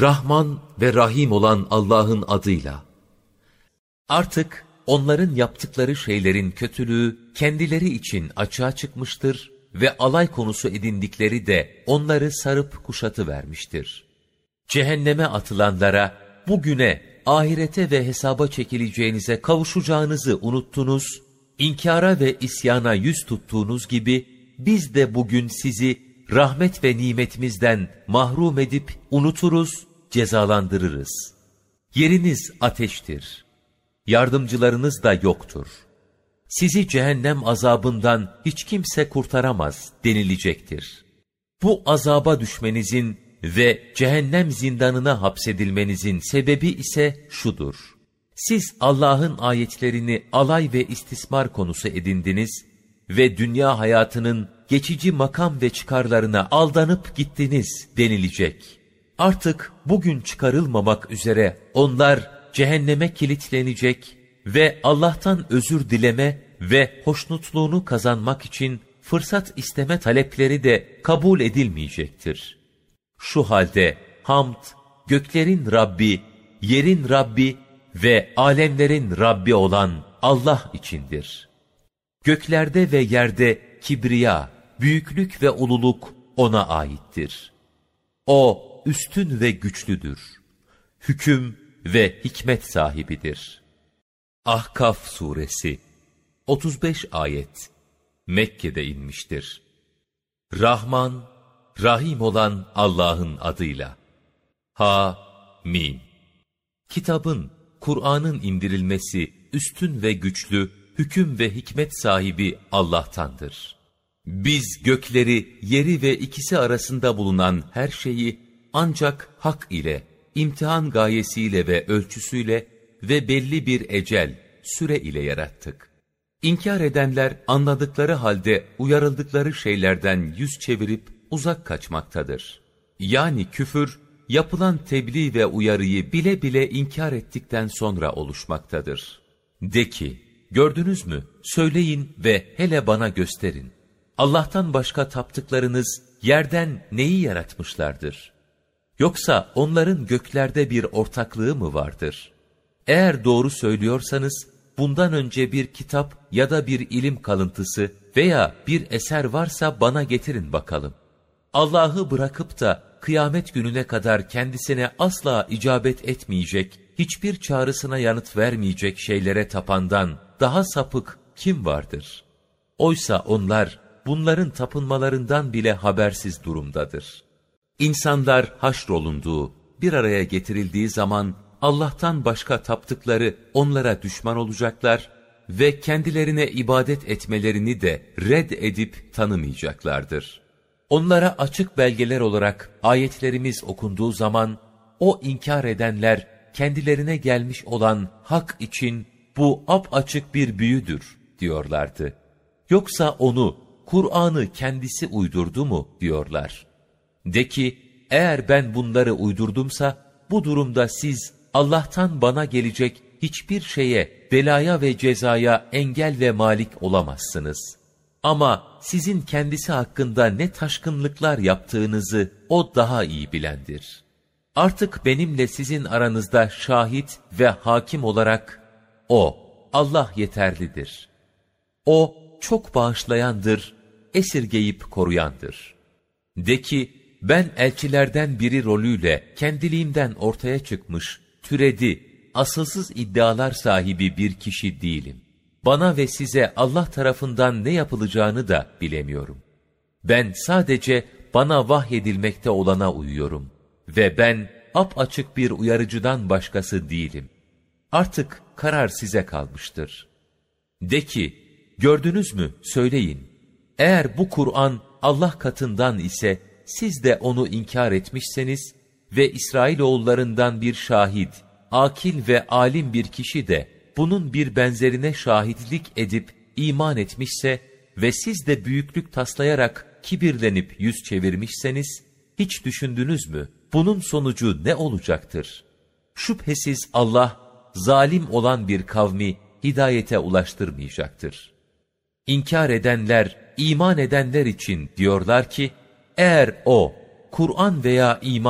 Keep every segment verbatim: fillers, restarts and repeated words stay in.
Rahman ve Rahim olan Allah'ın adıyla. Artık onların yaptıkları şeylerin kötülüğü kendileri için açığa çıkmıştır ve alay konusu edindikleri de onları sarıp kuşatıvermiştir. Cehenneme atılanlara, bugüne, ahirete ve hesaba çekileceğinize kavuşacağınızı unuttunuz, inkara ve isyana yüz tuttuğunuz gibi, biz de bugün sizi rahmet ve nimetimizden mahrum edip unuturuz, cezalandırırız. Yeriniz ateştir. Yardımcılarınız da yoktur. Sizi cehennem azabından hiç kimse kurtaramaz denilecektir. Bu azaba düşmenizin ve cehennem zindanına hapsedilmenizin sebebi ise şudur: siz Allah'ın ayetlerini alay ve istismar konusu edindiniz ve dünya hayatının geçici makam ve çıkarlarına aldanıp gittiniz denilecek. Artık bugün çıkarılmamak üzere onlar cehenneme kilitlenecek ve Allah'tan özür dileme ve hoşnutluğunu kazanmak için fırsat isteme talepleri de kabul edilmeyecektir. Şu halde hamd, göklerin Rabbi, yerin Rabbi ve alemlerin Rabbi olan Allah içindir. Göklerde ve yerde kibriya, büyüklük ve ululuk O'na aittir. O üstün ve güçlüdür. Hüküm ve hikmet sahibidir. Ahkaf Suresi otuz beş ayet Mekke'de inmiştir. Rahman, Rahim olan Allah'ın adıyla. Ha, Mim. Kitabın, Kur'an'ın indirilmesi üstün ve güçlü, hüküm ve hikmet sahibi Allah'tandır. Biz gökleri, yeri ve ikisi arasında bulunan her şeyi ancak hak ile, imtihan gayesiyle ve ölçüsüyle ve belli bir ecel, süre ile yarattık. İnkar edenler anladıkları halde uyarıldıkları şeylerden yüz çevirip uzak kaçmaktadır. Yani küfür, yapılan tebliğ ve uyarıyı bile bile inkar ettikten sonra oluşmaktadır. De ki, gördünüz mü? Söyleyin ve hele bana gösterin. Allah'tan başka taptıklarınız yerden neyi yaratmışlardır? Yoksa onların göklerde bir ortaklığı mı vardır? Eğer doğru söylüyorsanız, bundan önce bir kitap ya da bir ilim kalıntısı veya bir eser varsa bana getirin bakalım. Allah'ı bırakıp da kıyamet gününe kadar kendisine asla icabet etmeyecek, hiçbir çağrısına yanıt vermeyecek şeylere tapandan daha sapık kim vardır? Oysa onlar bunların tapınmalarından bile habersiz durumdadır. İnsanlar haşrolunduğu, bir araya getirildiği zaman Allah'tan başka taptıkları onlara düşman olacaklar ve kendilerine ibadet etmelerini de red edip tanımayacaklardır. Onlara açık belgeler olarak ayetlerimiz okunduğu zaman o inkar edenler kendilerine gelmiş olan hak için bu apaçık bir büyüdür diyorlardı. Yoksa onu, Kur'an'ı kendisi uydurdu mu diyorlar. De ki, eğer ben bunları uydurdumsa bu durumda siz Allah'tan bana gelecek hiçbir şeye, belaya ve cezaya engel ve malik olamazsınız. Ama sizin kendisi hakkında ne taşkınlıklar yaptığınızı o daha iyi bilendir. Artık benimle sizin aranızda şahit ve hakim olarak o, Allah yeterlidir. O çok bağışlayandır, esirgeyip koruyandır. De ki, ben elçilerden biri rolüyle kendiliğimden ortaya çıkmış, türedi, asılsız iddialar sahibi bir kişi değilim. Bana ve size Allah tarafından ne yapılacağını da bilemiyorum. Ben sadece bana vahyedilmekte olana uyuyorum ve ben apaçık bir uyarıcıdan başkası değilim. Artık karar size kalmıştır. De ki, gördünüz mü? Söyleyin. Eğer bu Kur'an Allah katından ise siz de onu inkar etmişseniz ve İsrailoğullarından bir şahit, akil ve alim bir kişi de bunun bir benzerine şahitlik edip iman etmişse ve siz de büyüklük taslayarak kibirlenip yüz çevirmişseniz, hiç düşündünüz mü bunun sonucu ne olacaktır? Şüphesiz Allah, zalim olan bir kavmi hidayete ulaştırmayacaktır. İnkar edenler, iman edenler için diyorlar ki, eğer o, Kur'an veya iman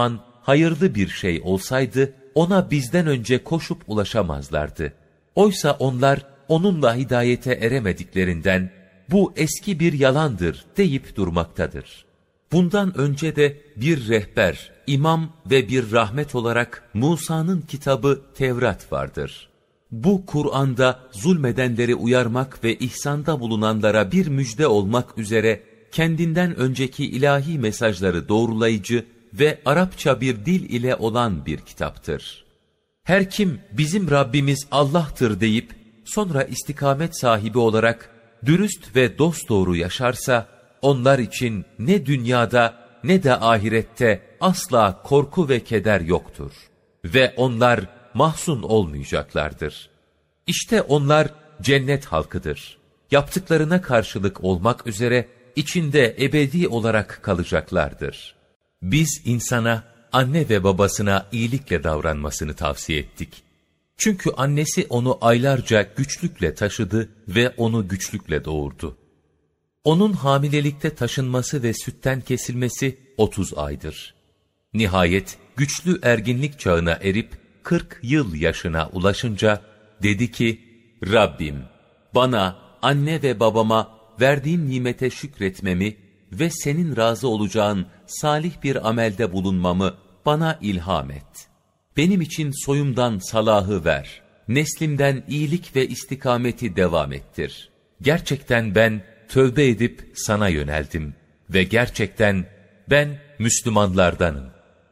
hayırlı bir şey olsaydı, ona bizden önce koşup ulaşamazlardı. Oysa onlar onunla hidayete eremediklerinden, bu eski bir yalandır deyip durmaktadır. Bundan önce de bir rehber, imam ve bir rahmet olarak Musa'nın kitabı Tevrat vardır. Bu Kur'an'da zulmedenleri uyarmak ve ihsanda bulunanlara bir müjde olmak üzere kendinden önceki ilahi mesajları doğrulayıcı ve Arapça bir dil ile olan bir kitaptır. Her kim bizim Rabbimiz Allah'tır deyip sonra istikamet sahibi olarak dürüst ve dosdoğru yaşarsa, onlar için ne dünyada ne de ahirette asla korku ve keder yoktur. Ve onlar mahzun olmayacaklardır. İşte onlar cennet halkıdır. Yaptıklarına karşılık olmak üzere içinde ebedi olarak kalacaklardır. Biz insana, anne ve babasına iyilikle davranmasını tavsiye ettik. Çünkü annesi onu aylarca güçlükle taşıdı ve onu güçlükle doğurdu. Onun hamilelikte taşınması ve sütten kesilmesi otuz aydır. Nihayet güçlü erginlik çağına erip kırk yıl yaşına ulaşınca dedi ki, Rabbim bana, anne ve babama verdiğin nimete şükretmemi ve senin razı olacağın salih bir amelde bulunmamı bana ilham et. Benim için soyumdan salahı ver, neslimden iyilik ve istikameti devam ettir. Gerçekten ben tövbe edip sana yöneldim ve gerçekten ben Müslümanlardanım.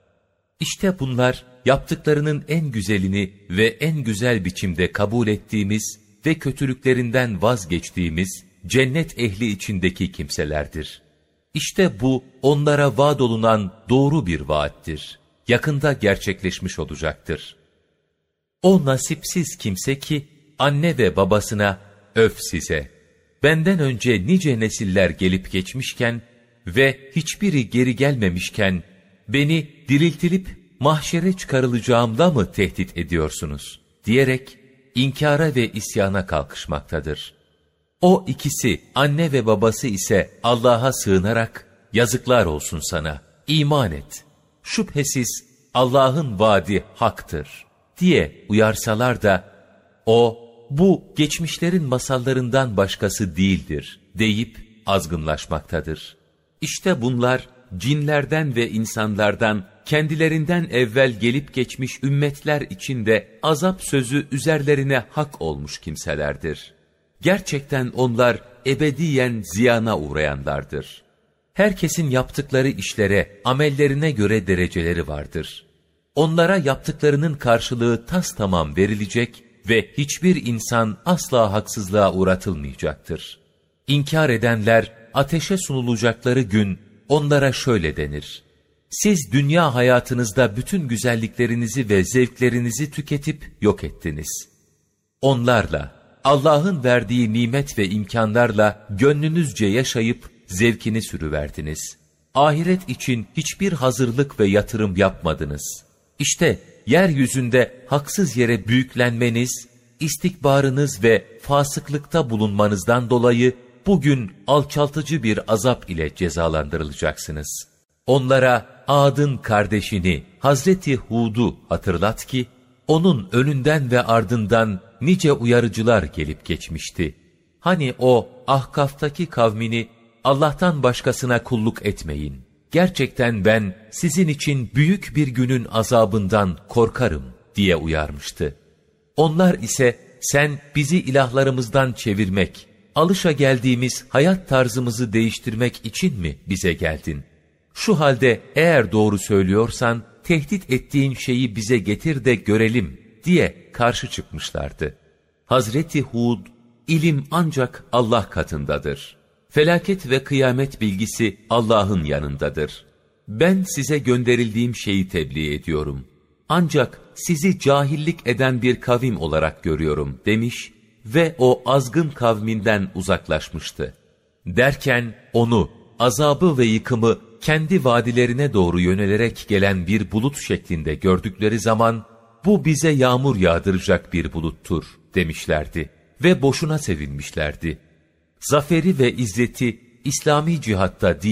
İşte bunlar yaptıklarının en güzelini ve en güzel biçimde kabul ettiğimiz ve kötülüklerinden vazgeçtiğimiz cennet ehli içindeki kimselerdir. İşte bu onlara vaad olunan doğru bir vaattir. Yakında gerçekleşmiş olacaktır. O nasipsiz kimse ki anne ve babasına öf size, benden önce nice nesiller gelip geçmişken ve hiçbiri geri gelmemişken beni diriltilip mahşere çıkarılacağımla mı tehdit ediyorsunuz diyerek inkara ve isyana kalkışmaktadır. O ikisi anne ve babası ise Allah'a sığınarak yazıklar olsun sana, iman et, şüphesiz Allah'ın vaadi haktır diye uyarsalar da o bu geçmişlerin masallarından başkası değildir deyip azgınlaşmaktadır. İşte bunlar cinlerden ve insanlardan kendilerinden evvel gelip geçmiş ümmetler içinde azap sözü üzerlerine hak olmuş kimselerdir. Gerçekten onlar ebediyen ziyana uğrayanlardır. Herkesin yaptıkları işlere, amellerine göre dereceleri vardır. Onlara yaptıklarının karşılığı tastamam verilecek ve hiçbir insan asla haksızlığa uğratılmayacaktır. İnkar edenler ateşe sunulacakları gün onlara şöyle denir: siz dünya hayatınızda bütün güzelliklerinizi ve zevklerinizi tüketip yok ettiniz. Onlarla, Allah'ın verdiği nimet ve imkanlarla gönlünüzce yaşayıp zevkini sürüverdiniz. Ahiret için hiçbir hazırlık ve yatırım yapmadınız. İşte yeryüzünde haksız yere büyüklenmeniz, istikbarınız ve fasıklıkta bulunmanızdan dolayı bugün alçaltıcı bir azap ile cezalandırılacaksınız. Onlara Ad'ın kardeşini Hazreti Hud'u hatırlat ki, onun önünden ve ardından nice uyarıcılar gelip geçmişti. Hani o Ahkaf'taki kavmini Allah'tan başkasına kulluk etmeyin. Gerçekten ben sizin için büyük bir günün azabından korkarım diye uyarmıştı. Onlar ise sen bizi ilahlarımızdan çevirmek, alışa geldiğimiz hayat tarzımızı değiştirmek için mi bize geldin? Şu halde eğer doğru söylüyorsan tehdit ettiğin şeyi bize getir de görelim diye karşı çıkmışlardı. Hazreti Hud, ilim ancak Allah katındadır. Felaket ve kıyamet bilgisi Allah'ın yanındadır. Ben size gönderildiğim şeyi tebliğ ediyorum. Ancak sizi cahillik eden bir kavim olarak görüyorum demiş ve o azgın kavminden uzaklaşmıştı. Derken onu, azabı ve yıkımı kendi vadilerine doğru yönelerek gelen bir bulut şeklinde gördükleri zaman, bu bize yağmur yağdıracak bir buluttur demişlerdi ve boşuna sevinmişlerdi. Zaferi ve izzeti İslami cihatta değil,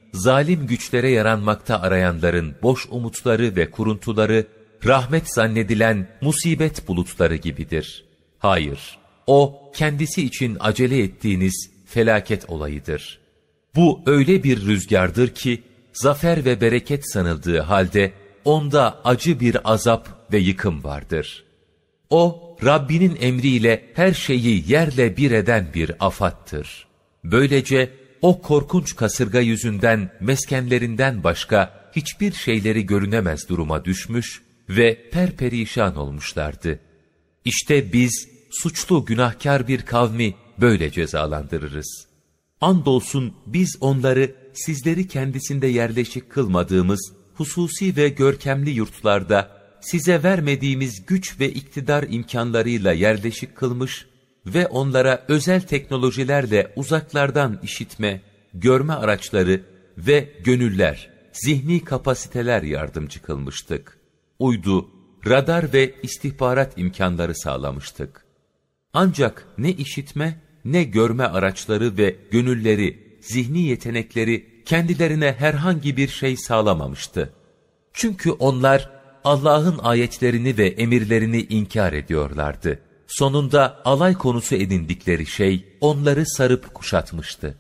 zalim güçlere yaranmakta arayanların boş umutları ve kuruntuları, rahmet zannedilen musibet bulutları gibidir. Hayır, o kendisi için acele ettiğiniz felaket olayıdır. Bu öyle bir rüzgardır ki, zafer ve bereket sanıldığı halde, onda acı bir azap ve yıkım vardır. O, Rabbinin emriyle her şeyi yerle bir eden bir afattır. Böylece, o korkunç kasırga yüzünden meskenlerinden başka hiçbir şeyleri görünemez duruma düşmüş ve perperişan olmuşlardı. İşte biz, suçlu günahkar bir kavmi böyle cezalandırırız. Andolsun biz onları, sizleri kendisinde yerleşik kılmadığımız hususi ve görkemli yurtlarda, size vermediğimiz güç ve iktidar imkanlarıyla yerleşik kılmış ve onlara özel teknolojilerle uzaklardan işitme, görme araçları ve gönüller, zihni kapasiteler yardımcı kılmıştık. Uydu, radar ve istihbarat imkanları sağlamıştık. Ancak ne işitme, ne görme araçları ve gönülleri, zihni yetenekleri kendilerine herhangi bir şey sağlamamıştı. Çünkü onlar Allah'ın ayetlerini ve emirlerini inkar ediyorlardı. Sonunda alay konusu edindikleri şey onları sarıp kuşatmıştı.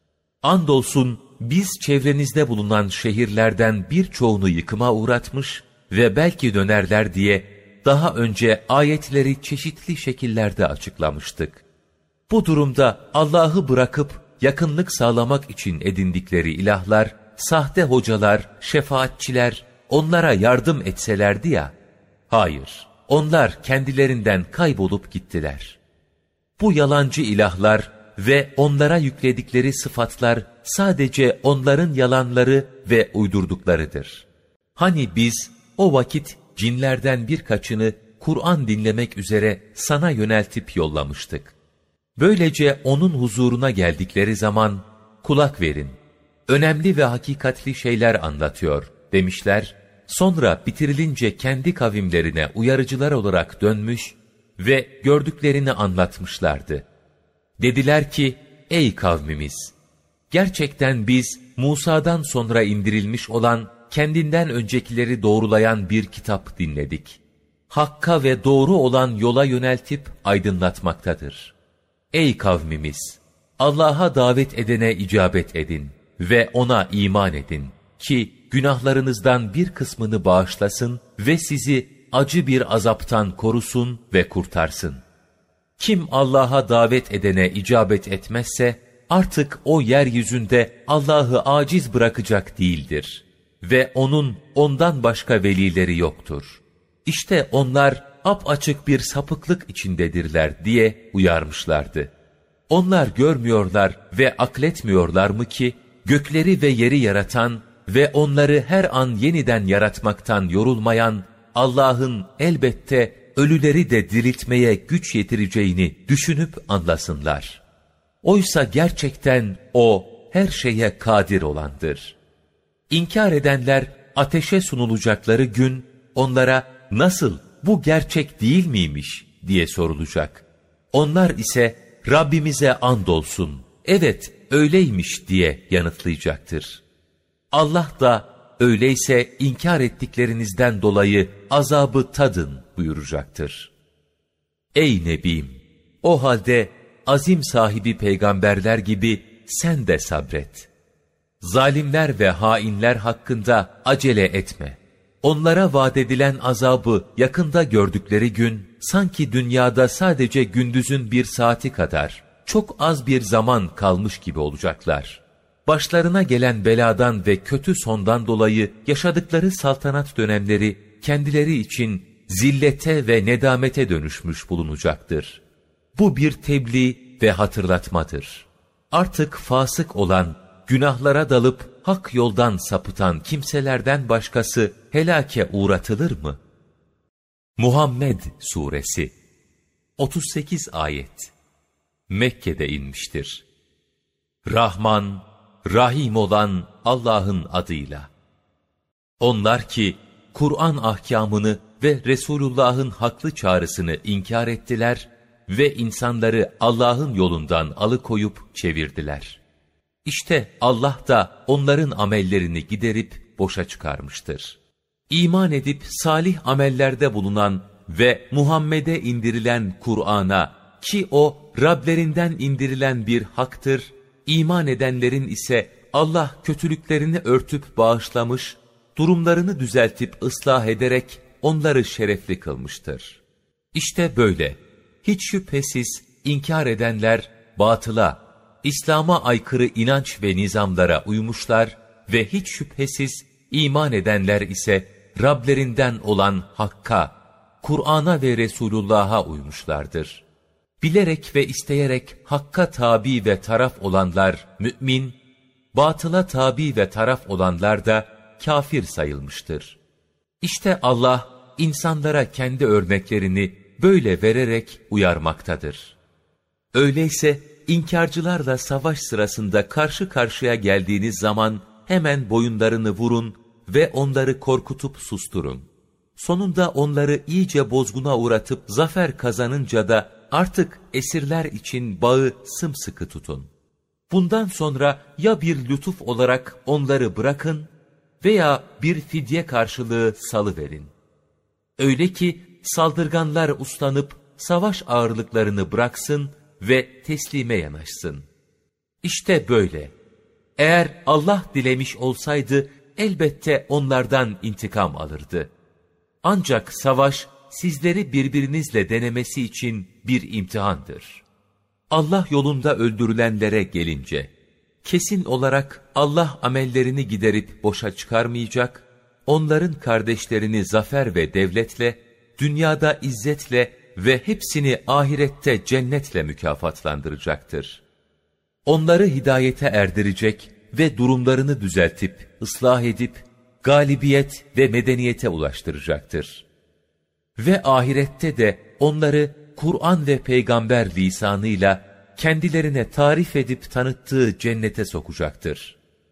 Andolsun biz çevrenizde bulunan şehirlerden birçoğunu yıkıma uğratmış ve belki dönerler diye daha önce ayetleri çeşitli şekillerde açıklamıştık. Bu durumda Allah'ı bırakıp yakınlık sağlamak için edindikleri ilahlar, sahte hocalar, şefaatçiler onlara yardım etselerdi ya, hayır, onlar kendilerinden kaybolup gittiler. Bu yalancı ilahlar ve onlara yükledikleri sıfatlar sadece onların yalanları ve uydurduklarıdır. Hani biz o vakit cinlerden birkaçını Kur'an dinlemek üzere sana yöneltip yollamıştık. Böylece onun huzuruna geldikleri zaman, kulak verin, önemli ve hakikatli şeyler anlatıyor demişler. Sonra bitirilince kendi kavimlerine uyarıcılar olarak dönmüş ve gördüklerini anlatmışlardı. Dediler ki, ey kavmimiz! Gerçekten biz Musa'dan sonra indirilmiş olan, kendinden öncekileri doğrulayan bir kitap dinledik. Hakka ve doğru olan yola yöneltip aydınlatmaktadır. Ey kavmimiz! Allah'a davet edene icabet edin ve ona iman edin ki günahlarınızdan bir kısmını bağışlasın ve sizi acı bir azaptan korusun ve kurtarsın. Kim Allah'a davet edene icabet etmezse, artık o yeryüzünde Allah'ı aciz bırakacak değildir. Ve onun ondan başka velileri yoktur. İşte onlar apaçık bir sapıklık içindedirler diye uyarmışlardı. Onlar görmüyorlar ve akletmiyorlar mı ki, gökleri ve yeri yaratan ve onları her an yeniden yaratmaktan yorulmayan Allah'ın elbette ölüleri de diriltmeye güç yetireceğini düşünüp anlasınlar. Oysa gerçekten O her şeye kadir olandır. İnkar edenler ateşe sunulacakları gün onlara nasıl bu gerçek değil miymiş diye sorulacak. Onlar ise Rabbimize andolsun, evet öyleymiş diye yanıtlayacaktır. Allah da öyleyse inkar ettiklerinizden dolayı azabı tadın buyuracaktır. Ey Nebim! O halde azim sahibi peygamberler gibi sen de sabret. Zalimler ve hainler hakkında acele etme. Onlara vaat edilen azabı yakında gördükleri gün, sanki dünyada sadece gündüzün bir saati kadar, çok az bir zaman kalmış gibi olacaklar. Başlarına gelen beladan ve kötü sondan dolayı yaşadıkları saltanat dönemleri kendileri için zillete ve nedamete dönüşmüş bulunacaktır. Bu bir tebliğ ve hatırlatmadır. Artık fasık olan, günahlara dalıp hak yoldan sapıtan kimselerden başkası helake uğratılır mı? Muhammed Suresi otuz sekiz ayet Mekke'de inmiştir. Rahman, Rahim olan Allah'ın adıyla. Onlar ki Kur'an ahkamını ve Resulullah'ın haklı çağrısını inkar ettiler ve insanları Allah'ın yolundan alıkoyup çevirdiler. İşte Allah da onların amellerini giderip boşa çıkarmıştır. İman edip salih amellerde bulunan ve Muhammed'e indirilen Kur'an'a, ki o Rablerinden indirilen bir haktır, iman edenlerin ise Allah kötülüklerini örtüp bağışlamış, durumlarını düzeltip ıslah ederek onları şerefli kılmıştır. İşte böyle, hiç şüphesiz inkar edenler batıla, İslam'a aykırı inanç ve nizamlara uymuşlar ve hiç şüphesiz iman edenler ise Rablerinden olan Hakk'a, Kur'an'a ve Resulullah'a uymuşlardır. Bilerek ve isteyerek Hakk'a tabi ve taraf olanlar mümin, batıla tabi ve taraf olanlar da kafir sayılmıştır. İşte Allah insanlara kendi örneklerini böyle vererek uyarmaktadır. Öyleyse inkarcılarla savaş sırasında karşı karşıya geldiğiniz zaman hemen boyunlarını vurun ve onları korkutup susturun. Sonunda onları iyice bozguna uğratıp zafer kazanınca da artık esirler için bağı sımsıkı tutun. Bundan sonra ya bir lütuf olarak onları bırakın veya bir fidye karşılığı salıverin. Öyle ki saldırganlar uslanıp savaş ağırlıklarını bıraksın ve teslime yanaşsın. İşte böyle. Eğer Allah dilemiş olsaydı elbette onlardan intikam alırdı. Ancak savaş sizleri birbirinizle denemesi için bir imtihandır. Allah yolunda öldürülenlere gelince, kesin olarak Allah amellerini giderip boşa çıkarmayacak, onların kardeşlerini zafer ve devletle, dünyada izzetle ve hepsini ahirette cennetle mükafatlandıracaktır. Onları hidayete erdirecek ve durumlarını düzeltip, ıslah edip, galibiyet ve medeniyete ulaştıracaktır. Ve ahirette de onları Kur'an ve peygamber lisanıyla kendilerine tarif edip tanıttığı cennete sokacaktır.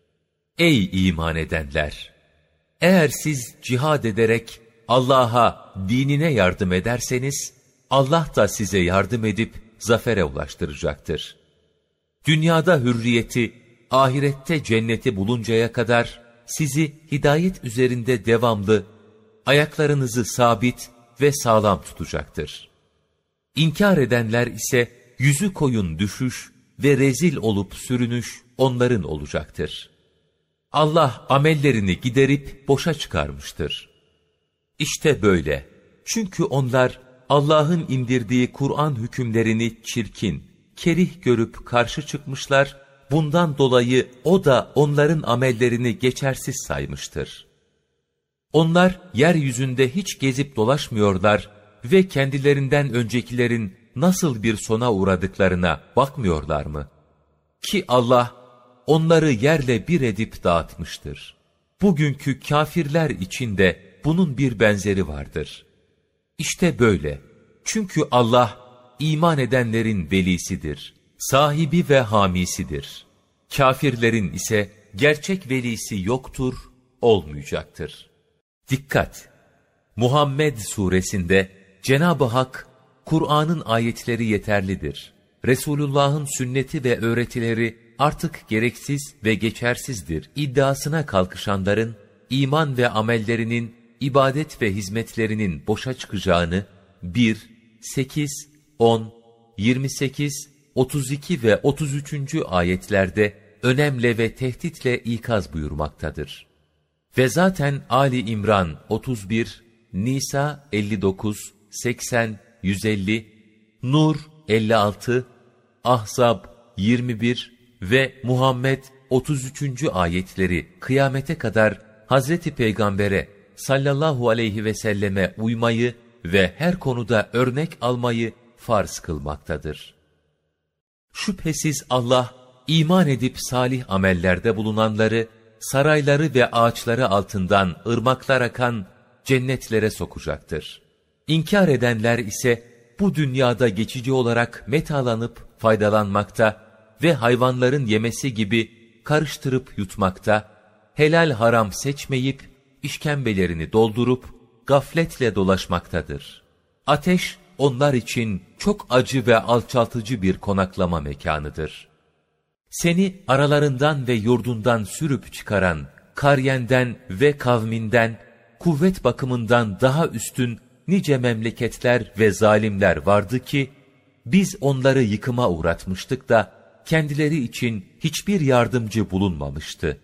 Ey iman edenler! Eğer siz cihad ederek Allah'a, dinine yardım ederseniz, Allah da size yardım edip zafere ulaştıracaktır. Dünyada hürriyeti, ahirette cenneti buluncaya kadar sizi hidayet üzerinde devamlı, ayaklarınızı sabit ve sağlam tutacaktır. İnkar edenler ise yüzü koyun düşüş ve rezil olup sürünüş onların olacaktır. Allah amellerini giderip boşa çıkarmıştır. İşte böyle. Çünkü onlar Allah'ın indirdiği Kur'an hükümlerini çirkin, kerih görüp karşı çıkmışlar, bundan dolayı o da onların amellerini geçersiz saymıştır. Onlar yeryüzünde hiç gezip dolaşmıyorlar ve kendilerinden öncekilerin nasıl bir sona uğradıklarına bakmıyorlar mı? Ki Allah onları yerle bir edip dağıtmıştır. Bugünkü kafirler için de bunun bir benzeri vardır. İşte böyle. Çünkü Allah iman edenlerin velisidir, sahibi ve hamisidir. Kafirlerin ise gerçek velisi yoktur, olmayacaktır. Dikkat! Muhammed suresinde Cenab-ı Hak, Kur'an'ın ayetleri yeterlidir. Resulullah'ın sünneti ve öğretileri artık gereksiz ve geçersizdir iddiasına kalkışanların, iman ve amellerinin, ibadet ve hizmetlerinin boşa çıkacağını bir, sekiz, on, yirmi sekiz, otuz iki ve otuz üçüncü ayetlerde önemle ve tehditle ikaz buyurmaktadır. Ve zaten Ali İmran otuz bir, Nisa elli dokuz, seksen, yüz elli, Nur elli altı, Ahzab yirmi bir ve Muhammed otuz üçüncü ayetleri kıyamete kadar Hazreti Peygamber'e sallallahu aleyhi ve selleme uymayı ve her konuda örnek almayı farz kılmaktadır. Şüphesiz Allah, iman edip salih amellerde bulunanları, sarayları ve ağaçları altından ırmaklar akan cennetlere sokacaktır. İnkar edenler ise bu dünyada geçici olarak metalanıp faydalanmakta ve hayvanların yemesi gibi karıştırıp yutmakta, helal haram seçmeyip işkembelerini doldurup gafletle dolaşmaktadır. Ateş onlar için çok acı ve alçaltıcı bir konaklama mekanıdır. Seni aralarından ve yurdundan sürüp çıkaran, Karyen'den ve kavminden, kuvvet bakımından daha üstün nice memleketler ve zalimler vardı ki, biz onları yıkıma uğratmıştık da, kendileri için hiçbir yardımcı bulunmamıştı.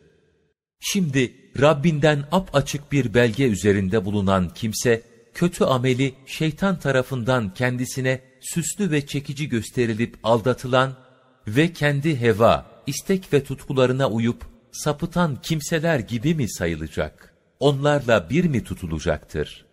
Şimdi Rabbinden apaçık bir belge üzerinde bulunan kimse, kötü ameli şeytan tarafından kendisine süslü ve çekici gösterilip aldatılan ve kendi heva, istek ve tutkularına uyup sapıtan kimseler gibi mi sayılacak? Onlarla bir mi tutulacaktır?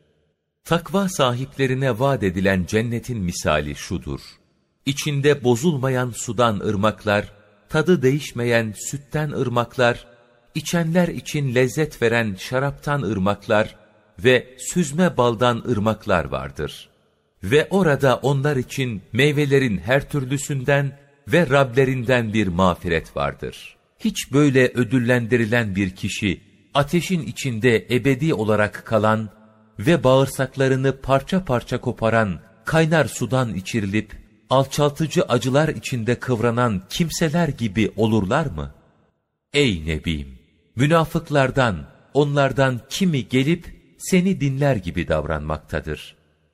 Takva sahiplerine vaat edilen cennetin misali şudur: İçinde bozulmayan sudan ırmaklar, tadı değişmeyen sütten ırmaklar, içenler için lezzet veren şaraptan ırmaklar ve süzme baldan ırmaklar vardır. Ve orada onlar için meyvelerin her türlüsünden ve Rablerinden bir mağfiret vardır. Hiç böyle ödüllendirilen bir kişi, ateşin içinde ebedi olarak kalan ve bağırsaklarını parça parça koparan kaynar sudan içirilip, alçaltıcı acılar içinde kıvranan kimseler gibi olurlar mı? Ey Nebim! Münafıklardan, onlardan kimi gelip seni dinler gibi davranmaktadır.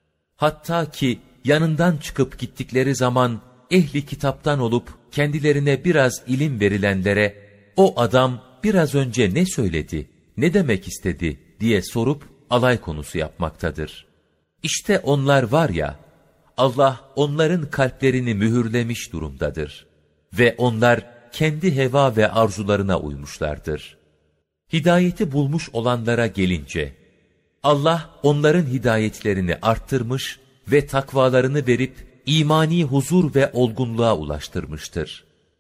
Hatta ki yanından çıkıp gittikleri zaman ehli kitaptan olup kendilerine biraz ilim verilenlere, o adam biraz önce ne söyledi, ne demek istedi diye sorup alay konusu yapmaktadır. İşte onlar var ya, Allah onların kalplerini mühürlemiş durumdadır. Ve onlar kendi heva ve arzularına uymuşlardır. Hidayeti bulmuş olanlara gelince, Allah onların hidayetlerini arttırmış ve takvalarını verip imani huzur ve olgunluğa ulaştırmıştır.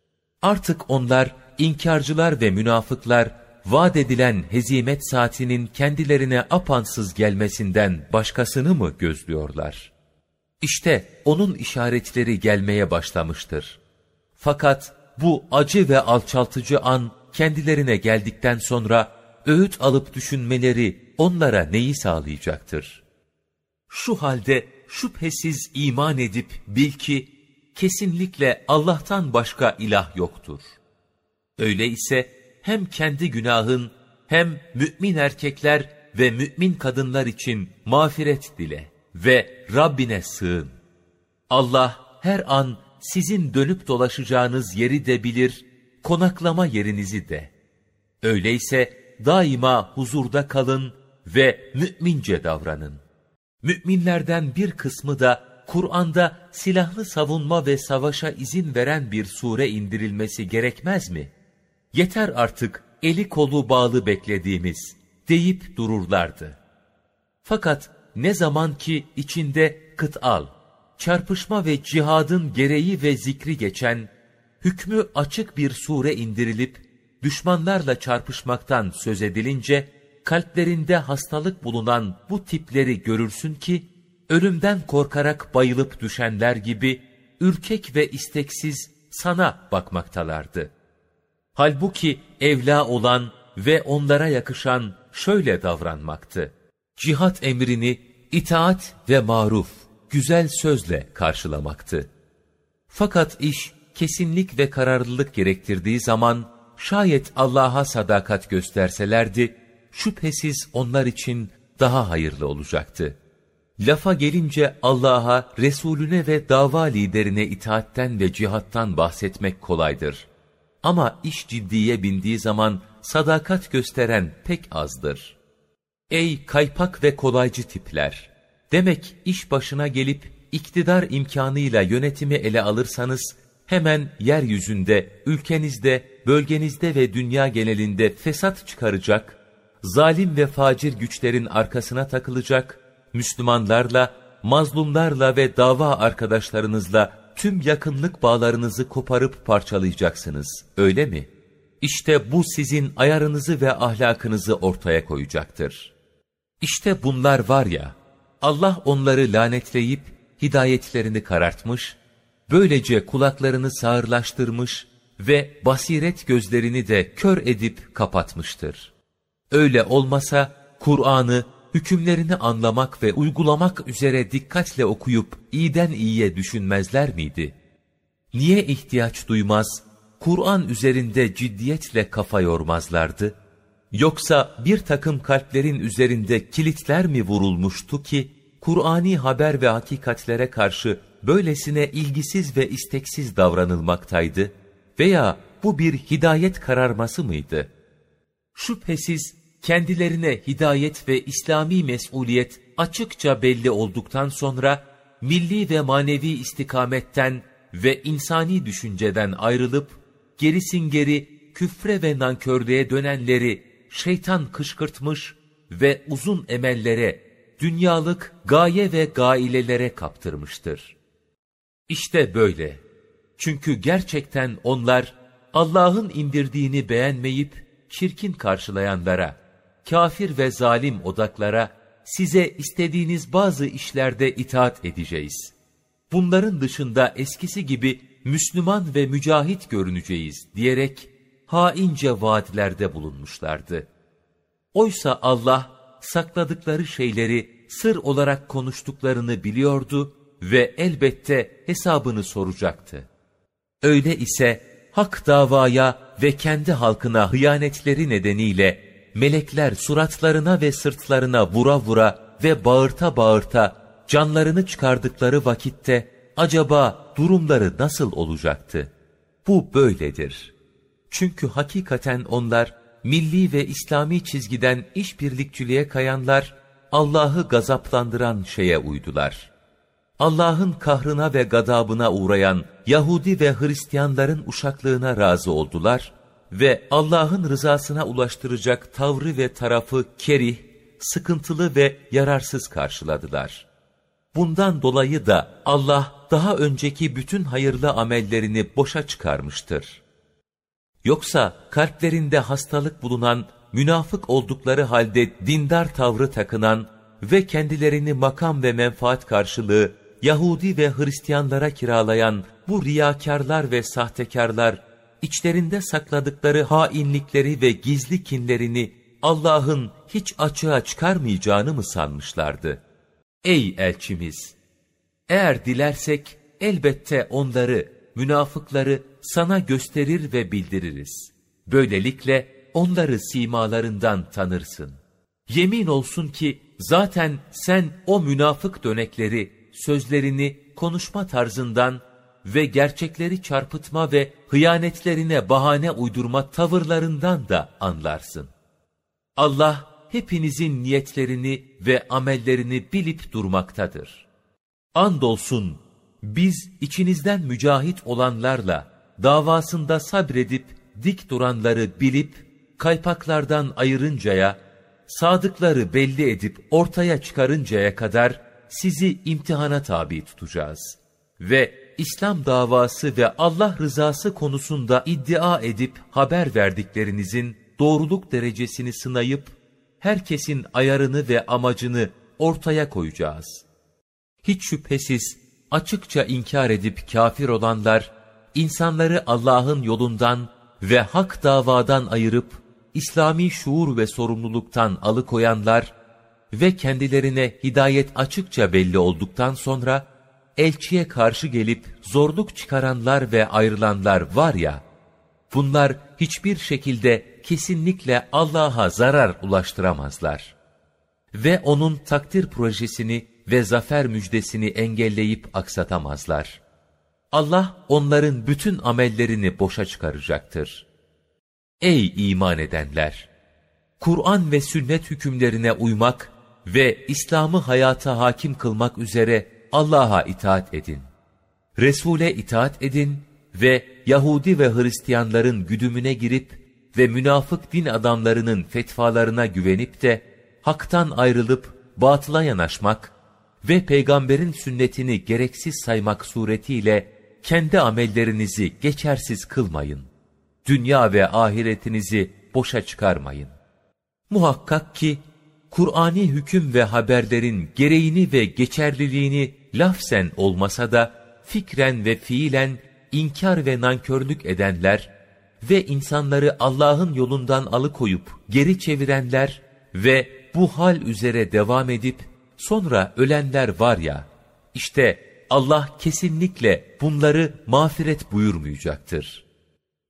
Artık onlar, inkarcılar ve münafıklar, vaat edilen hezimet saatinin kendilerine apansız gelmesinden başkasını mı gözlüyorlar? İşte onun işaretleri gelmeye başlamıştır. Fakat bu acı ve alçaltıcı an kendilerine geldikten sonra öğüt alıp düşünmeleri onlara neyi sağlayacaktır? Şu halde şüphesiz iman edip bil ki kesinlikle Allah'tan başka ilah yoktur. Öyleyse hem kendi günahın hem mümin erkekler ve mümin kadınlar için mağfiret dile ve Rabbine sığın. Allah her an sizin dönüp dolaşacağınız yeri de bilir, konaklama yerinizi de. Öyleyse daima huzurda kalın ve mümince davranın. Müminlerden bir kısmı da Kur'an'da silahlı savunma ve savaşa izin veren bir sure indirilmesi gerekmez mi? Yeter artık eli kolu bağlı beklediğimiz deyip dururlardı. Fakat ne zaman ki içinde kıtal, çarpışma ve cihadın gereği ve zikri geçen, hükmü açık bir sure indirilip, düşmanlarla çarpışmaktan söz edilince, kalplerinde hastalık bulunan bu tipleri görürsün ki, ölümden korkarak bayılıp düşenler gibi, ürkek ve isteksiz sana bakmaktalardı. Halbuki evla olan ve onlara yakışan şöyle davranmaktı: cihat emrini itaat ve maruf, güzel sözle karşılamaktı. Fakat iş kesinlik ve kararlılık gerektirdiği zaman, şayet Allah'a sadakat gösterselerdi, şüphesiz onlar için daha hayırlı olacaktı. Lafa gelince Allah'a, Resulüne ve dava liderine itaatten ve cihattan bahsetmek kolaydır. Ama iş ciddiye bindiği zaman sadakat gösteren pek azdır. Ey kaypak ve kolaycı tipler! Demek iş başına gelip iktidar imkanıyla yönetimi ele alırsanız, hemen yeryüzünde, ülkenizde, bölgenizde ve dünya genelinde fesat çıkaracak, zalim ve facir güçlerin arkasına takılacak, Müslümanlarla, mazlumlarla ve dava arkadaşlarınızla tüm yakınlık bağlarınızı koparıp parçalayacaksınız, öyle mi? İşte bu sizin ayarınızı ve ahlakınızı ortaya koyacaktır. İşte bunlar var ya, Allah onları lanetleyip hidayetlerini karartmış, böylece kulaklarını sağırlaştırmış ve basiret gözlerini de kör edip kapatmıştır. Öyle olmasa Kur'an'ı, hükümlerini anlamak ve uygulamak üzere dikkatle okuyup iyiden iyiye düşünmezler miydi? Niye ihtiyaç duymaz, Kur'an üzerinde ciddiyetle kafa yormazlardı? Yoksa bir takım kalplerin üzerinde kilitler mi vurulmuştu ki, Kur'ani haber ve hakikatlere karşı böylesine ilgisiz ve isteksiz davranılmaktaydı? Veya bu bir hidayet kararması mıydı? Şüphesiz kendilerine hidayet ve İslami mesuliyet açıkça belli olduktan sonra, milli ve manevi istikametten ve insani düşünceden ayrılıp, gerisin geri küfre ve nankörlüğe dönenleri şeytan kışkırtmış ve uzun emellere, dünyalık gaye ve gailelere kaptırmıştır. İşte böyle. Çünkü gerçekten onlar, Allah'ın indirdiğini beğenmeyip, çirkin karşılayanlara, kafir ve zalim odaklara, size istediğiniz bazı işlerde itaat edeceğiz. Bunların dışında eskisi gibi Müslüman ve mücahit görüneceğiz diyerek haince vaatlerde bulunmuşlardı. Oysa Allah sakladıkları şeyleri sır olarak konuştuklarını biliyordu ve elbette hesabını soracaktı. Öyle ise hak davaya ve kendi halkına hıyanetleri nedeniyle melekler suratlarına ve sırtlarına vura vura ve bağırta bağırta canlarını çıkardıkları vakitte acaba durumları nasıl olacaktı? Bu böyledir. Çünkü hakikaten onlar milli ve İslami çizgiden işbirlikçiliğe kayanlar, Allah'ı gazaplandıran şeye uydular. Allah'ın kahrına ve gadabına uğrayan Yahudi ve Hristiyanların uşaklığına razı oldular ve Allah'ın rızasına ulaştıracak tavrı ve tarafı kerih, sıkıntılı ve yararsız karşıladılar. Bundan dolayı da Allah daha önceki bütün hayırlı amellerini boşa çıkarmıştır. Yoksa kalplerinde hastalık bulunan, münafık oldukları halde dindar tavrı takınan ve kendilerini makam ve menfaat karşılığı Yahudi ve Hristiyanlara kiralayan bu riyakarlar ve sahtekarlar, içlerinde sakladıkları hainlikleri ve gizli kinlerini Allah'ın hiç açığa çıkarmayacağını mı sanmışlardı? Ey elçimiz! Eğer dilersek elbette onları, münafıkları sana gösterir ve bildiririz. Böylelikle onları simalarından tanırsın. Yemin olsun ki zaten sen o münafık dönekleri, sözlerini, konuşma tarzından ve gerçekleri çarpıtma ve hıyanetlerine bahane uydurma tavırlarından da anlarsın. Allah hepinizin niyetlerini ve amellerini bilip durmaktadır. Andolsun biz içinizden mücahit olanlarla davasında sabredip dik duranları bilip kaypaklardan ayırıncaya, sadıkları belli edip ortaya çıkarıncaya kadar sizi imtihana tabi tutacağız. Ve İslam davası ve Allah rızası konusunda iddia edip haber verdiklerinizin doğruluk derecesini sınayıp, herkesin ayarını ve amacını ortaya koyacağız. Hiç şüphesiz açıkça inkar edip kafir olanlar, insanları Allah'ın yolundan ve hak davadan ayırıp, İslami şuur ve sorumluluktan alıkoyanlar ve kendilerine hidayet açıkça belli olduktan sonra, elçiye karşı gelip zorluk çıkaranlar ve ayrılanlar var ya, bunlar hiçbir şekilde kesinlikle Allah'a zarar ulaştıramazlar. Ve onun takdir projesini ve zafer müjdesini engelleyip aksatamazlar. Allah onların bütün amellerini boşa çıkaracaktır. Ey iman edenler! Kur'an ve sünnet hükümlerine uymak ve İslam'ı hayata hakim kılmak üzere Allah'a itaat edin. Resul'e itaat edin ve Yahudi ve Hristiyanların güdümüne girip ve münafık din adamlarının fetvalarına güvenip de haktan ayrılıp batıla yanaşmak ve peygamberin sünnetini gereksiz saymak suretiyle kendi amellerinizi geçersiz kılmayın. Dünya ve ahiretinizi boşa çıkarmayın. Muhakkak ki Kur'ani hüküm ve haberlerin gereğini ve geçerliliğini lafzen olmasa da fikren ve fiilen inkar ve nankörlük edenler ve insanları Allah'ın yolundan alıkoyup geri çevirenler ve bu hal üzere devam edip sonra ölenler var ya, işte Allah kesinlikle bunları mağfiret buyurmayacaktır.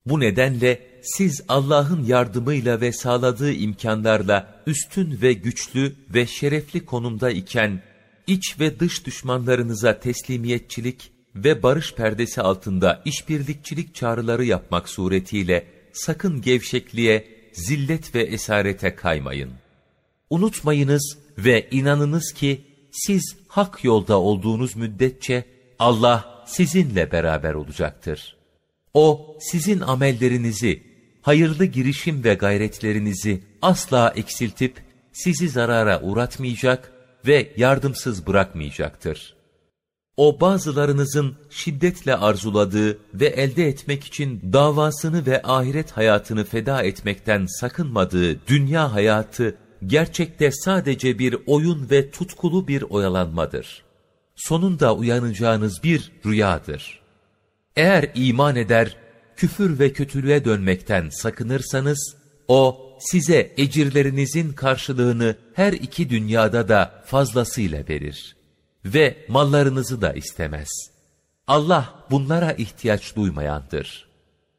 Bu nedenle siz Allah'ın yardımıyla ve sağladığı imkanlarla üstün ve güçlü ve şerefli konumda iken, iç ve dış düşmanlarınıza teslimiyetçilik ve barış perdesi altında işbirlikçilik çağrıları yapmak suretiyle sakın gevşekliğe, zillet ve esarete kaymayın. Unutmayınız ve inanınız ki siz hak yolda olduğunuz müddetçe Allah sizinle beraber olacaktır. O sizin amellerinizi, hayırlı girişim ve gayretlerinizi asla eksiltip sizi zarara uğratmayacak ve yardımsız bırakmayacaktır. O bazılarınızın şiddetle arzuladığı ve elde etmek için davasını ve ahiret hayatını feda etmekten sakınmadığı dünya hayatı gerçekte sadece bir oyun ve tutkulu bir oyalanmadır. Sonunda uyanacağınız bir rüyadır. Eğer iman eder, küfür ve kötülüğe dönmekten sakınırsanız, o size ecirlerinizin karşılığını her iki dünyada da fazlasıyla verir. Ve mallarınızı da istemez. Allah bunlara ihtiyaç duymayandır.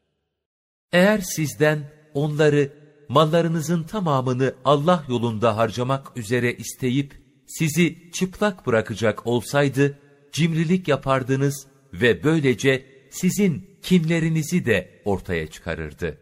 Eğer sizden onları, mallarınızın tamamını Allah yolunda harcamak üzere isteyip, sizi çıplak bırakacak olsaydı, cimrilik yapardınız ve böylece sizin kinlerinizi de ortaya çıkarırdı.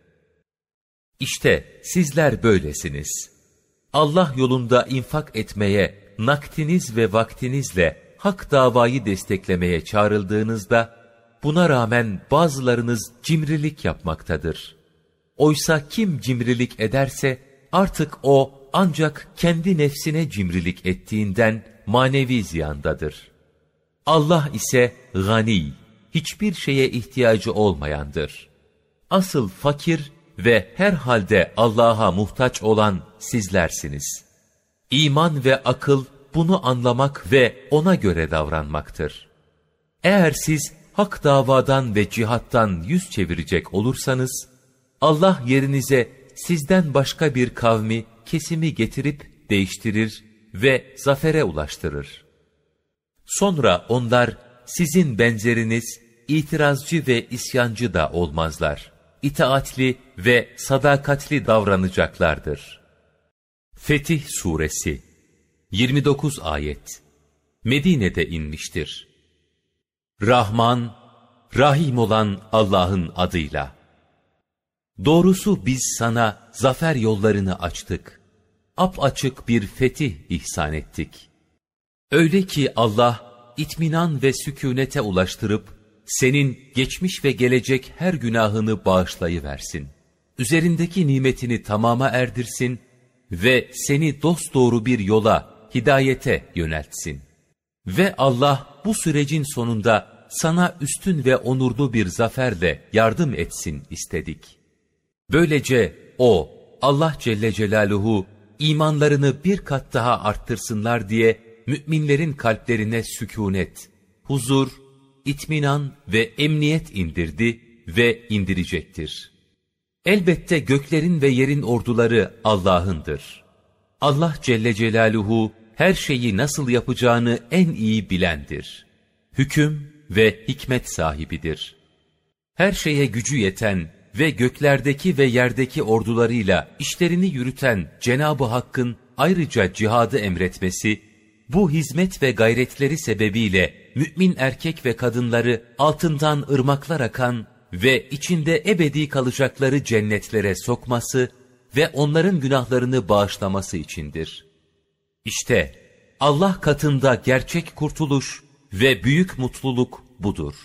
İşte sizler böylesiniz. Allah yolunda infak etmeye, nakdiniz ve vaktinizle hak davayı desteklemeye çağrıldığınızda, buna rağmen bazılarınız cimrilik yapmaktadır. Oysa kim cimrilik ederse, artık o ancak kendi nefsine cimrilik ettiğinden manevi ziyandadır. Allah ise gani, hiçbir şeye ihtiyacı olmayandır. Asıl fakir ve herhalde Allah'a muhtaç olan sizlersiniz. İman ve akıl bunu anlamak ve ona göre davranmaktır. Eğer siz hak davadan ve cihattan yüz çevirecek olursanız, Allah yerinize sizden başka bir kavmi, kesimi getirip değiştirir ve zafere ulaştırır. Sonra onlar sizin benzeriniz, itirazcı ve isyancı da olmazlar. İtaatli ve sadakatli davranacaklardır. Fetih Suresi yirmi dokuz ayet Medine'de inmiştir. Rahman, Rahim olan Allah'ın adıyla. Doğrusu biz sana zafer yollarını açtık. Apaçık bir fetih ihsan ettik. Öyle ki Allah, itminan ve sükûnete ulaştırıp, senin geçmiş ve gelecek her günahını bağışlayıversin. Üzerindeki nimetini tamama erdirsin ve seni dosdoğru bir yola, hidayete yöneltsin. Ve Allah bu sürecin sonunda sana üstün ve onurlu bir zaferle yardım etsin istedik. Böylece O, Allah Celle Celaluhu, imanlarını bir kat daha arttırsınlar diye müminlerin kalplerine sükûnet, huzur, itminan ve emniyet indirdi ve indirecektir. Elbette göklerin ve yerin orduları Allah'ındır. Allah Celle Celaluhu her şeyi nasıl yapacağını en iyi bilendir. Hüküm ve hikmet sahibidir. Her şeye gücü yeten ve göklerdeki ve yerdeki ordularıyla işlerini yürüten Cenab-ı Hakk'ın ayrıca cihadı emretmesi, bu hizmet ve gayretleri sebebiyle mümin erkek ve kadınları altından ırmaklar akan ve içinde ebedi kalacakları cennetlere sokması ve onların günahlarını bağışlaması içindir. İşte Allah katında gerçek kurtuluş ve büyük mutluluk budur.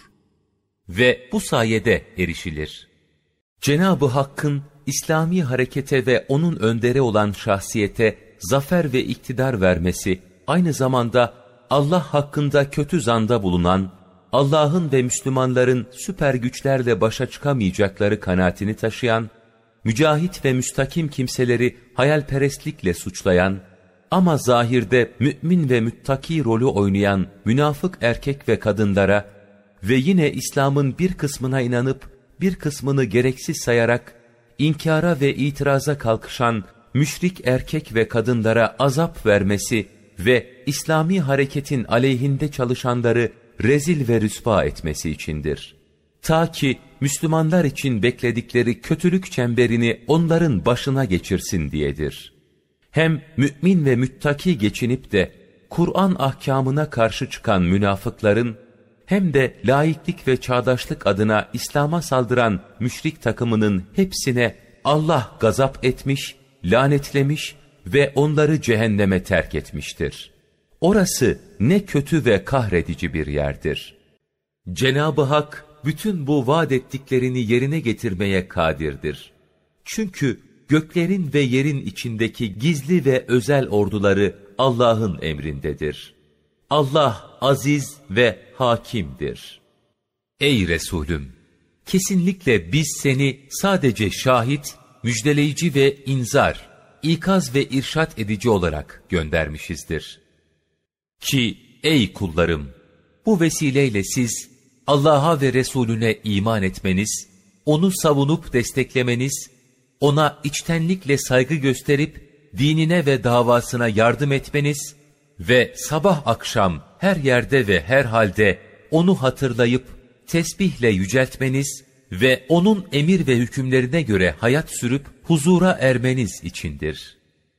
Ve bu sayede erişilir. Cenab-ı Hakk'ın İslami harekete ve onun önderi olan şahsiyete zafer ve iktidar vermesi, aynı zamanda Allah hakkında kötü zanda bulunan, Allah'ın ve Müslümanların süper güçlerle başa çıkamayacakları kanaatini taşıyan, mücahit ve müstakim kimseleri hayalperestlikle suçlayan, ama zahirde mümin ve müttaki rolü oynayan münafık erkek ve kadınlara ve yine İslam'ın bir kısmına inanıp bir kısmını gereksiz sayarak inkara ve itiraza kalkışan müşrik erkek ve kadınlara azap vermesi ve İslami hareketin aleyhinde çalışanları rezil ve rüsva etmesi içindir. ta ki Müslümanlar için bekledikleri kötülük çemberini onların başına geçirsin diyedir. Hem mümin ve müttaki geçinip de Kur'an ahkamına karşı çıkan münafıkların, hem de laiklik ve çağdaşlık adına İslam'a saldıran müşrik takımının hepsine Allah gazap etmiş, lanetlemiş ve onları cehenneme terk etmiştir. Orası ne kötü ve kahredici bir yerdir. Cenab-ı Hak bütün bu vaat ettiklerini yerine getirmeye kadirdir. Çünkü göklerin ve yerin içindeki gizli ve özel orduları Allah'ın emrindedir. Allah aziz ve hakimdir. Ey Resulüm! Kesinlikle biz seni sadece şahit, müjdeleyici ve inzar, ikaz ve irşat edici olarak göndermişizdir. Ki ey kullarım! Bu vesileyle siz Allah'a ve Resulüne iman etmeniz, onu savunup desteklemeniz, ona içtenlikle saygı gösterip dinine ve davasına yardım etmeniz ve sabah akşam her yerde ve her halde onu hatırlayıp tesbihle yüceltmeniz ve onun emir ve hükümlerine göre hayat sürüp huzura ermeniz içindir.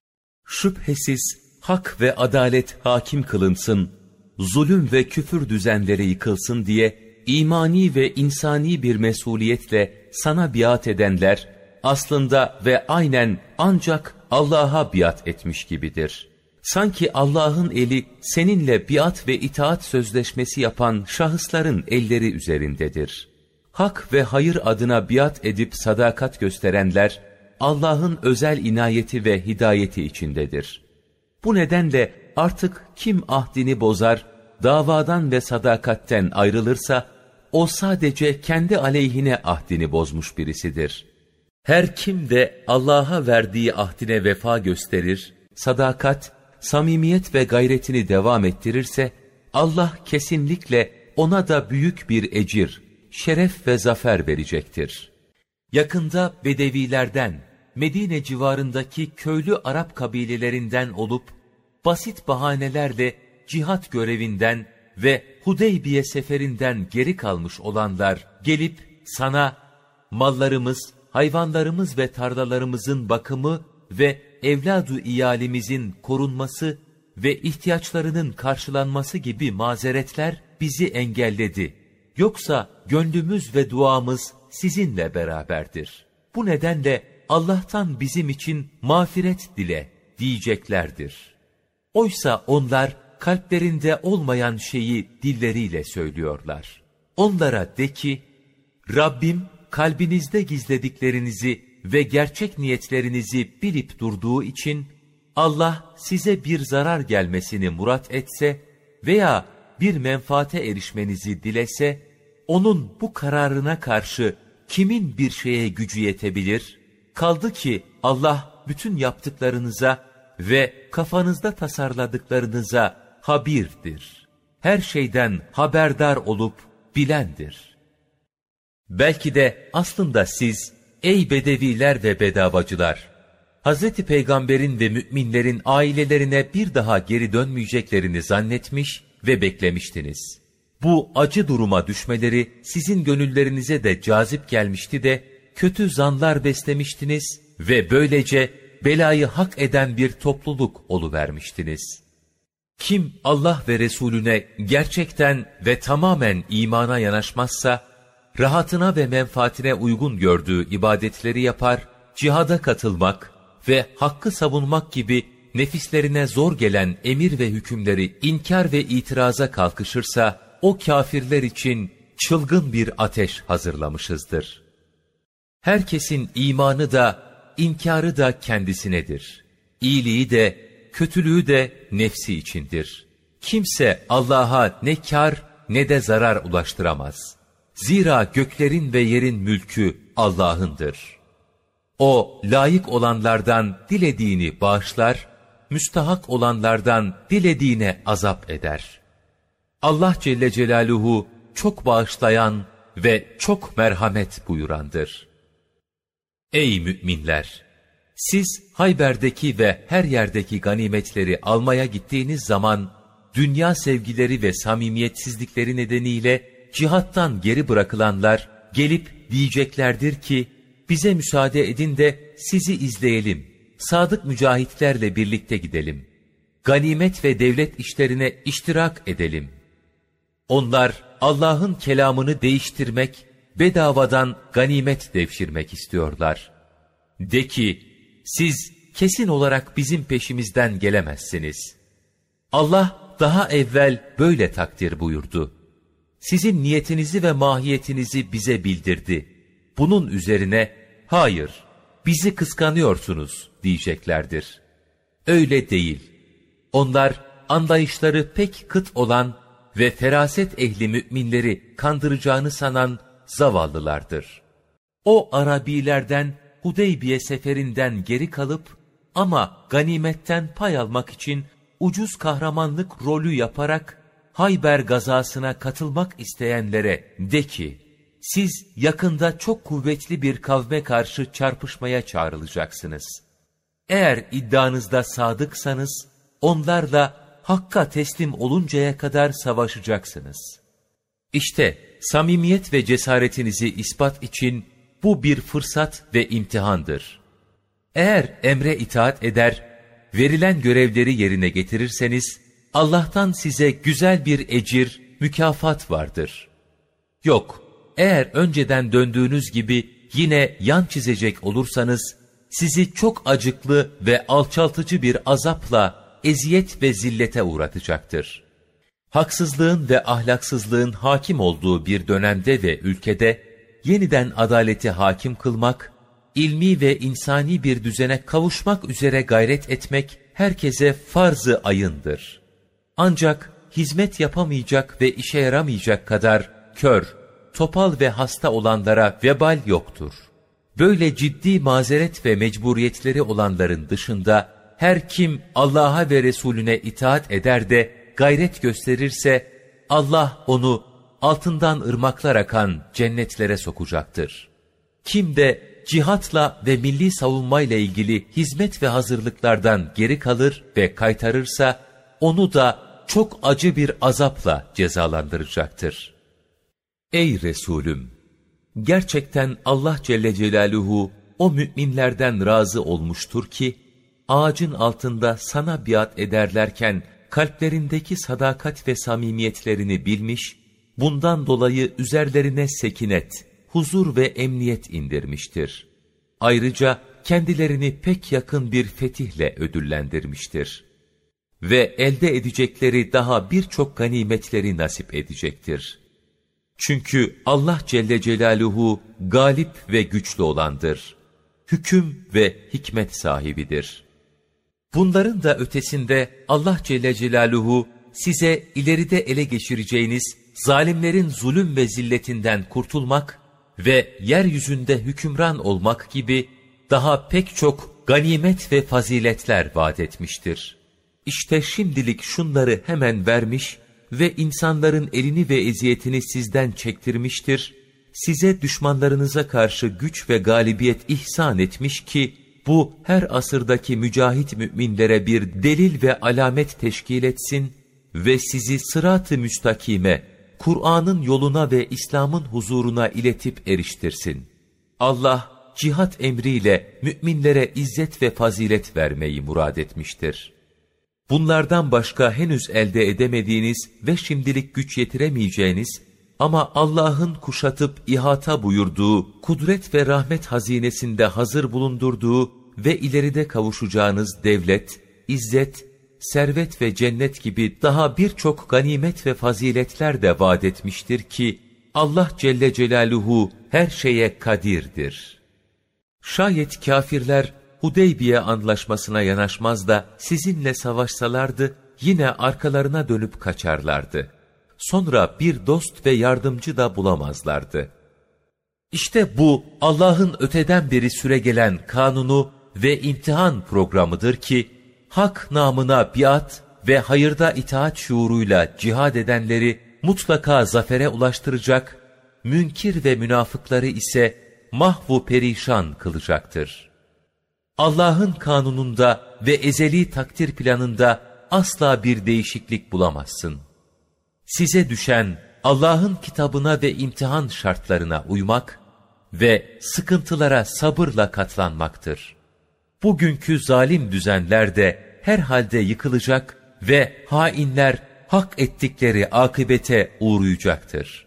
Şüphesiz hak ve adalet hakim kılınsın, zulüm ve küfür düzenleri yıkılsın diye imani ve insani bir mesuliyetle sana biat edenler, aslında ve aynen ancak Allah'a biat etmiş gibidir. Sanki Allah'ın eli seninle biat ve itaat sözleşmesi yapan şahısların elleri üzerindedir. Hak ve hayır adına biat edip sadakat gösterenler, Allah'ın özel inayeti ve hidayeti içindedir. Bu nedenle artık kim ahdini bozar, davadan ve sadakatten ayrılırsa, o sadece kendi aleyhine ahdini bozmuş birisidir. Her kim de Allah'a verdiği ahdine vefa gösterir, sadakat, samimiyet ve gayretini devam ettirirse, Allah kesinlikle ona da büyük bir ecir, şeref ve zafer verecektir. Yakında Bedevilerden, Medine civarındaki köylü Arap kabilelerinden olup, basit bahanelerle cihat görevinden ve Hudeybiye seferinden geri kalmış olanlar gelip sana mallarımız, hayvanlarımız ve tarlalarımızın bakımı ve evladu iyalimizin korunması ve ihtiyaçlarının karşılanması gibi mazeretler bizi engelledi. Yoksa gönlümüz ve duamız sizinle beraberdir. Bu nedenle Allah'tan bizim için mağfiret dile diyeceklerdir. Oysa onlar kalplerinde olmayan şeyi dilleriyle söylüyorlar. Onlara de ki, Rabbim kalbinizde gizlediklerinizi ve gerçek niyetlerinizi bilip durduğu için, Allah size bir zarar gelmesini murat etse veya bir menfaate erişmenizi dilese, onun bu kararına karşı kimin bir şeye gücü yetebilir? Kaldı ki Allah bütün yaptıklarınıza ve kafanızda tasarladıklarınıza habirdir. Her şeyden haberdar olup bilendir. Belki de aslında siz, ey bedeviler ve bedavacılar, Hazreti Peygamber'in ve müminlerin ailelerine bir daha geri dönmeyeceklerini zannetmiş ve beklemiştiniz. Bu acı duruma düşmeleri sizin gönüllerinize de cazip gelmişti de, kötü zanlar beslemiştiniz ve böylece belayı hak eden bir topluluk oluvermiştiniz. Kim Allah ve Resulüne gerçekten ve tamamen imana yanaşmazsa, rahatına ve menfaatine uygun gördüğü ibadetleri yapar, cihada katılmak ve hakkı savunmak gibi nefislerine zor gelen emir ve hükümleri inkar ve itiraza kalkışırsa, o kâfirler için çılgın bir ateş hazırlamışızdır. Herkesin imanı da, inkarı da kendisinedir. İyiliği de, kötülüğü de nefsi içindir. Kimse Allah'a ne kar ne de zarar ulaştıramaz. Zira göklerin ve yerin mülkü Allah'ındır. O, layık olanlardan dilediğini bağışlar, müstahak olanlardan dilediğine azap eder. Allah Celle Celaluhu çok bağışlayan ve çok merhamet buyurandır. Ey müminler! Siz Hayber'deki ve her yerdeki ganimetleri almaya gittiğiniz zaman, dünya sevgileri ve samimiyetsizlikleri nedeniyle cihattan geri bırakılanlar gelip diyeceklerdir ki, bize müsaade edin de sizi izleyelim, sadık mücahitlerle birlikte gidelim, ganimet ve devlet işlerine iştirak edelim. Onlar Allah'ın kelamını değiştirmek, bedavadan ganimet devşirmek istiyorlar. De ki, siz kesin olarak bizim peşimizden gelemezsiniz. Allah daha evvel böyle takdir buyurdu. Sizin niyetinizi ve mahiyetinizi bize bildirdi. Bunun üzerine, hayır, bizi kıskanıyorsunuz diyeceklerdir. Öyle değil. Onlar anlayışları pek kıt olan ve feraset ehli müminleri kandıracağını sanan zavallılardır. O Arabilerden Hudeybiye seferinden geri kalıp ama ganimetten pay almak için ucuz kahramanlık rolü yaparak Hayber gazasına katılmak isteyenlere de ki, siz yakında çok kuvvetli bir kavme karşı çarpışmaya çağrılacaksınız. Eğer iddianızda sadıksanız, onlarla Hakk'a teslim oluncaya kadar savaşacaksınız. İşte samimiyet ve cesaretinizi ispat için bu bir fırsat ve imtihandır. Eğer emre itaat eder, verilen görevleri yerine getirirseniz, Allah'tan size güzel bir ecir, mükafat vardır. Yok, eğer önceden döndüğünüz gibi yine yan çizecek olursanız, sizi çok acıklı ve alçaltıcı bir azapla eziyet ve zillete uğratacaktır. Haksızlığın ve ahlaksızlığın hakim olduğu bir dönemde ve ülkede, yeniden adaleti hakim kılmak, ilmi ve insani bir düzene kavuşmak üzere gayret etmek, herkese farz-ı ayındır. Ancak hizmet yapamayacak ve işe yaramayacak kadar kör, topal ve hasta olanlara vebal yoktur. Böyle ciddi mazeret ve mecburiyetleri olanların dışında, her kim Allah'a ve Resulüne itaat eder de gayret gösterirse, Allah onu altından ırmaklar akan cennetlere sokacaktır. Kim de cihatla ve milli savunmayla ilgili hizmet ve hazırlıklardan geri kalır ve kaytarırsa, onu da çok acı bir azapla cezalandıracaktır. Ey Resulüm! Gerçekten Allah Celle Celaluhu o müminlerden razı olmuştur ki, ağacın altında sana biat ederlerken kalplerindeki sadakat ve samimiyetlerini bilmiş, bundan dolayı üzerlerine sekinet, huzur ve emniyet indirmiştir. Ayrıca kendilerini pek yakın bir fetihle ödüllendirmiştir. Ve elde edecekleri daha birçok ganimetleri nasip edecektir. Çünkü Allah Celle Celaluhu galip ve güçlü olandır. Hüküm ve hikmet sahibidir. Bunların da ötesinde Allah Celle Celaluhu size ileride ele geçireceğiniz zalimlerin zulüm ve zilletinden kurtulmak ve yeryüzünde hükümran olmak gibi daha pek çok ganimet ve faziletler vaat etmiştir. İşte şimdilik şunları hemen vermiş ve insanların elini ve eziyetini sizden çektirmiştir, size düşmanlarınıza karşı güç ve galibiyet ihsan etmiş ki, bu her asırdaki mücahit müminlere bir delil ve alamet teşkil etsin ve sizi sırat-ı müstakime, Kur'an'ın yoluna ve İslam'ın huzuruna iletip eriştirsin. Allah, cihat emriyle müminlere izzet ve fazilet vermeyi murad etmiştir. Bunlardan başka henüz elde edemediğiniz ve şimdilik güç yetiremeyeceğiniz ama Allah'ın kuşatıp ihata buyurduğu, kudret ve rahmet hazinesinde hazır bulundurduğu ve ileride kavuşacağınız devlet, izzet, servet ve cennet gibi daha birçok ganimet ve faziletler de vaat etmiştir ki, Allah Celle Celaluhu her şeye kadirdir. Şayet kâfirler Hudeybiye anlaşmasına yanaşmaz da sizinle savaşsalardı, yine arkalarına dönüp kaçarlardı. Sonra bir dost ve yardımcı da bulamazlardı. İşte bu Allah'ın öteden beri süregelen kanunu ve imtihan programıdır ki, hak namına biat ve hayırda itaat şuuruyla cihad edenleri mutlaka zafere ulaştıracak, münkir ve münafıkları ise mahvu perişan kılacaktır. Allah'ın kanununda ve ezeli takdir planında asla bir değişiklik bulamazsın. Size düşen Allah'ın kitabına ve imtihan şartlarına uymak ve sıkıntılara sabırla katlanmaktır. Bugünkü zalim düzenler de herhalde yıkılacak ve hainler hak ettikleri akıbete uğrayacaktır.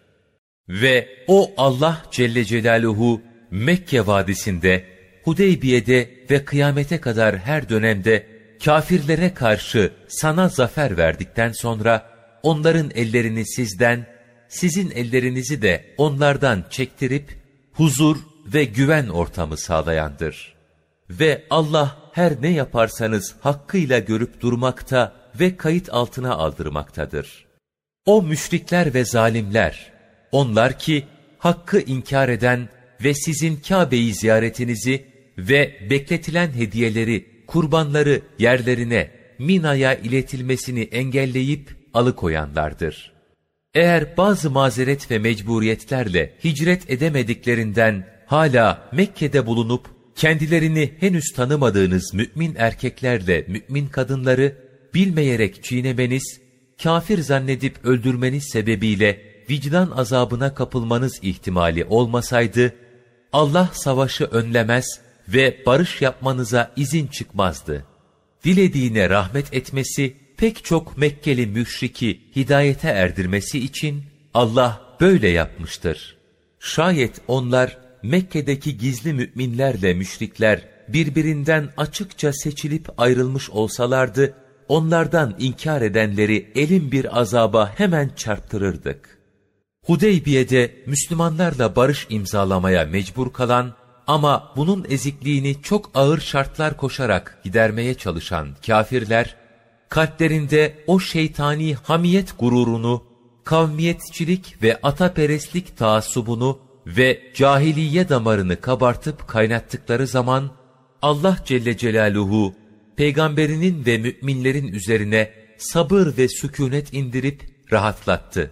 Ve o Allah Celle Celaluhu Mekke vadisinde, Hudeybiye'de ve kıyamete kadar her dönemde kafirlere karşı sana zafer verdikten sonra onların ellerini sizden, sizin ellerinizi de onlardan çektirip huzur ve güven ortamı sağlayandır. Ve Allah her ne yaparsanız hakkıyla görüp durmakta ve kayıt altına aldırmaktadır. O müşrikler ve zalimler, onlar ki hakkı inkar eden ve sizin Kabe'yi ziyaretinizi ve bekletilen hediyeleri, kurbanları yerlerine, Mina'ya iletilmesini engelleyip alıkoyanlardır. Eğer bazı mazeret ve mecburiyetlerle hicret edemediklerinden hala Mekke'de bulunup kendilerini henüz tanımadığınız mümin erkeklerle mümin kadınları bilmeyerek çiğnemeniz, kafir zannedip öldürmeniz sebebiyle vicdan azabına kapılmanız ihtimali olmasaydı, Allah savaşı önlemez ve barış yapmanıza izin çıkmazdı. Dilediğine rahmet etmesi, pek çok Mekkeli müşriki hidayete erdirmesi için Allah böyle yapmıştır. Şayet onlar Mekke'deki gizli müminlerle müşrikler birbirinden açıkça seçilip ayrılmış olsalardı, onlardan inkar edenleri elin bir azaba hemen çarptırırdık. Hudeybiye'de Müslümanlarla barış imzalamaya mecbur kalan ama bunun ezikliğini çok ağır şartlar koşarak gidermeye çalışan kafirler, kalplerinde o şeytani hamiyet gururunu, kavmiyetçilik ve ataperestlik taassubunu ve cahiliye damarını kabartıp kaynattıkları zaman, Allah Celle Celaluhu, peygamberinin ve müminlerin üzerine sabır ve sükûnet indirip rahatlattı.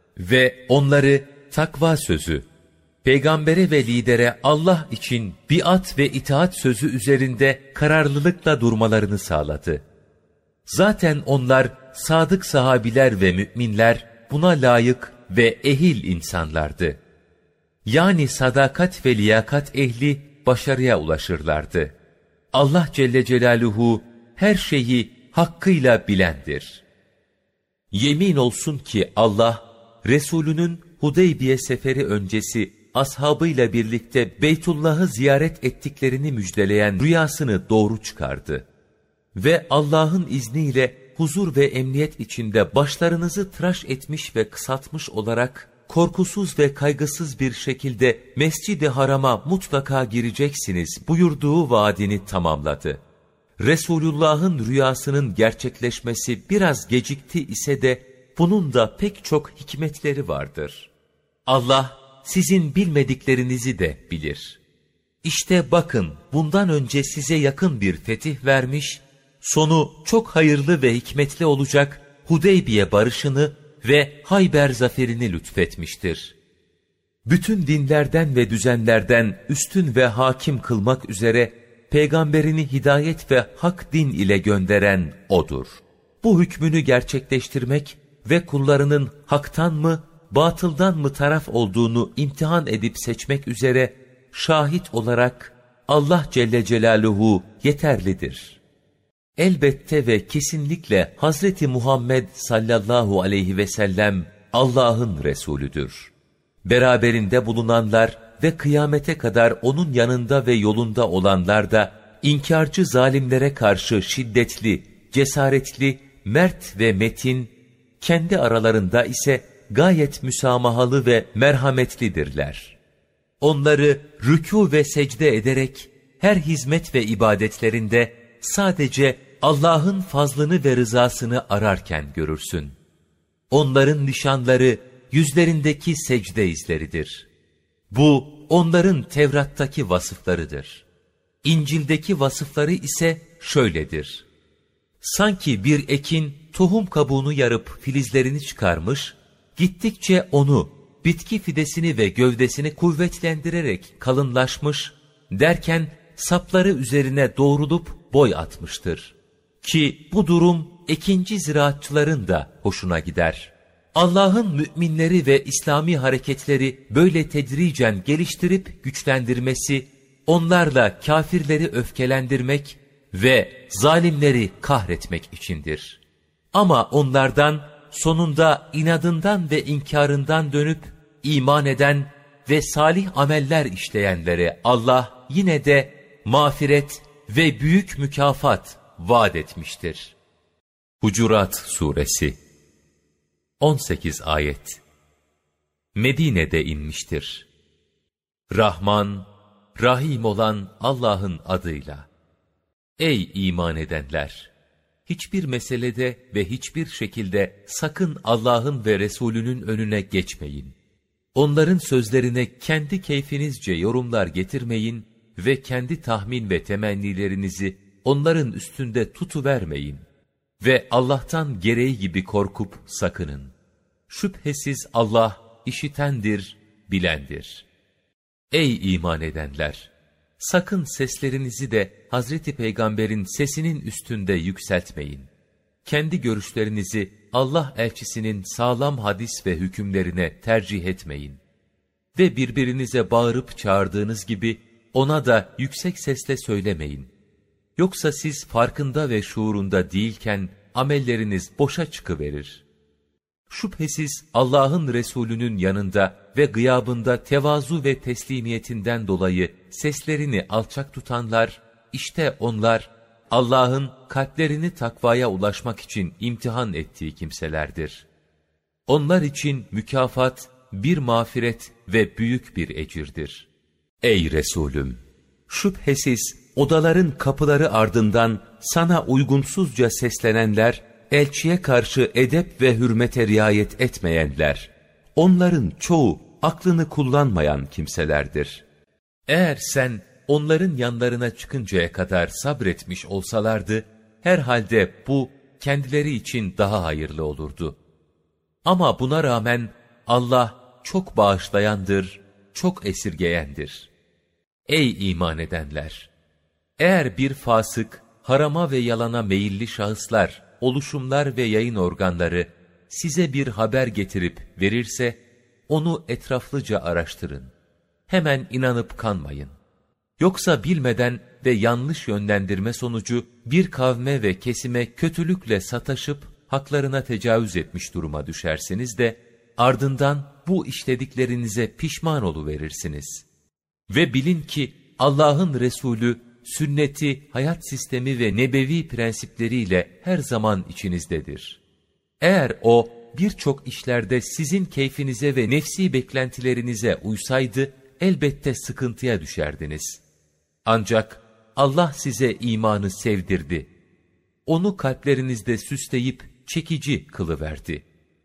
Ve onları takva sözü, peygambere ve lidere Allah için biat ve itaat sözü üzerinde kararlılıkla durmalarını sağladı. Zaten onlar sadık sahabiler ve müminler buna layık ve ehil insanlardı. Yani sadakat ve liyakat ehli başarıya ulaşırlardı. Allah Celle Celaluhu her şeyi hakkıyla bilendir. Yemin olsun ki Allah, Resulünün Hudeybiye seferi öncesi ashabıyla birlikte Beytullah'ı ziyaret ettiklerini müjdeleyen rüyasını doğru çıkardı. Ve Allah'ın izniyle huzur ve emniyet içinde başlarınızı tıraş etmiş ve kısaltmış olarak korkusuz ve kaygısız bir şekilde Mescid-i Haram'a mutlaka gireceksiniz buyurduğu vaadini tamamladı. Resulullah'ın rüyasının gerçekleşmesi biraz gecikti ise de bunun da pek çok hikmetleri vardır. Allah sizin bilmediklerinizi de bilir. İşte bakın, bundan önce size yakın bir fetih vermiş, sonu çok hayırlı ve hikmetli olacak Hudeybiye barışını ve Hayber zaferini lütfetmiştir. Bütün dinlerden ve düzenlerden üstün ve hakim kılmak üzere peygamberini hidayet ve hak din ile gönderen O'dur. Bu hükmünü gerçekleştirmek ve kullarının haktan mı, batıldan mı taraf olduğunu imtihan edip seçmek üzere şahit olarak Allah Celle Celaluhu yeterlidir. Elbette ve kesinlikle Hazreti Muhammed sallallahu aleyhi ve sellem Allah'ın Resulüdür. Beraberinde bulunanlar ve kıyamete kadar onun yanında ve yolunda olanlar da inkarcı zalimlere karşı şiddetli, cesaretli, mert ve metin, kendi aralarında ise gayet müsamahalı ve merhametlidirler. Onları rükû ve secde ederek her hizmet ve ibadetlerinde sadece Allah'ın fazlını ve rızasını ararken görürsün. Onların nişanları yüzlerindeki secde izleridir. Bu onların Tevrat'taki vasıflarıdır. İncil'deki vasıfları ise şöyledir. Sanki bir ekin tohum kabuğunu yarıp filizlerini çıkarmış, gittikçe onu, bitki fidesini ve gövdesini kuvvetlendirerek kalınlaşmış, derken sapları üzerine doğrulup boy atmıştır. Ki bu durum ekinci ziraatçıların da hoşuna gider. Allah'ın müminleri ve İslami hareketleri böyle tedricen geliştirip güçlendirmesi, onlarla kafirleri öfkelendirmek ve zalimleri kahretmek içindir. Ama onlardan sonunda inadından ve inkarından dönüp iman eden ve salih ameller işleyenlere Allah yine de mağfiret ve büyük mükafat vaat etmiştir. Hucurat Suresi on sekiz ayet. Medine'de inmiştir. Rahman, Rahim olan Allah'ın adıyla. Ey iman edenler! Hiçbir meselede ve hiçbir şekilde sakın Allah'ın ve Resulünün önüne geçmeyin. Onların sözlerine kendi keyfinizce yorumlar getirmeyin ve kendi tahmin ve temennilerinizi onların üstünde tutuvermeyin. Ve Allah'tan gereği gibi korkup sakının. Şüphesiz Allah işitendir, bilendir. Ey iman edenler! Sakın seslerinizi de Hazreti Peygamber'in sesinin üstünde yükseltmeyin. Kendi görüşlerinizi Allah elçisinin sağlam hadis ve hükümlerine tercih etmeyin. Ve birbirinize bağırıp çağırdığınız gibi ona da yüksek sesle söylemeyin. Yoksa siz farkında ve şuurunda değilken amelleriniz boşa çıkıverir. Şüphesiz Allah'ın Resulü'nün yanında ve gıyabında tevazu ve teslimiyetinden dolayı seslerini alçak tutanlar, işte onlar Allah'ın kalplerini takvaya ulaşmak için imtihan ettiği kimselerdir. Onlar için mükafat, bir mağfiret ve büyük bir ecirdir. Ey Resulüm! Şüphesiz odaların kapıları ardından sana uygunsuzca seslenenler, elçiye karşı edep ve hürmete riayet etmeyenler, onların çoğu aklını kullanmayan kimselerdir. Eğer sen onların yanlarına çıkıncaya kadar sabretmiş olsalardı, herhalde bu kendileri için daha hayırlı olurdu. Ama buna rağmen Allah çok bağışlayandır, çok esirgeyendir. Ey iman edenler! Eğer bir fasık, harama ve yalana meyilli şahıslar, oluşumlar ve yayın organları size bir haber getirip verirse, onu etraflıca araştırın. Hemen inanıp kanmayın. Yoksa bilmeden ve yanlış yönlendirme sonucu bir kavme ve kesime kötülükle sataşıp haklarına tecavüz etmiş duruma düşerseniz de ardından bu işlediklerinize pişman oluverirsiniz. Ve bilin ki Allah'ın Resulü sünneti, hayat sistemi ve nebevi prensipleriyle her zaman içinizdedir. Eğer o birçok işlerde sizin keyfinize ve nefsi beklentilerinize uysaydı elbette sıkıntıya düşerdiniz. Ancak Allah size imanı sevdirdi. Onu kalplerinizde süsleyip çekici kılıverdi.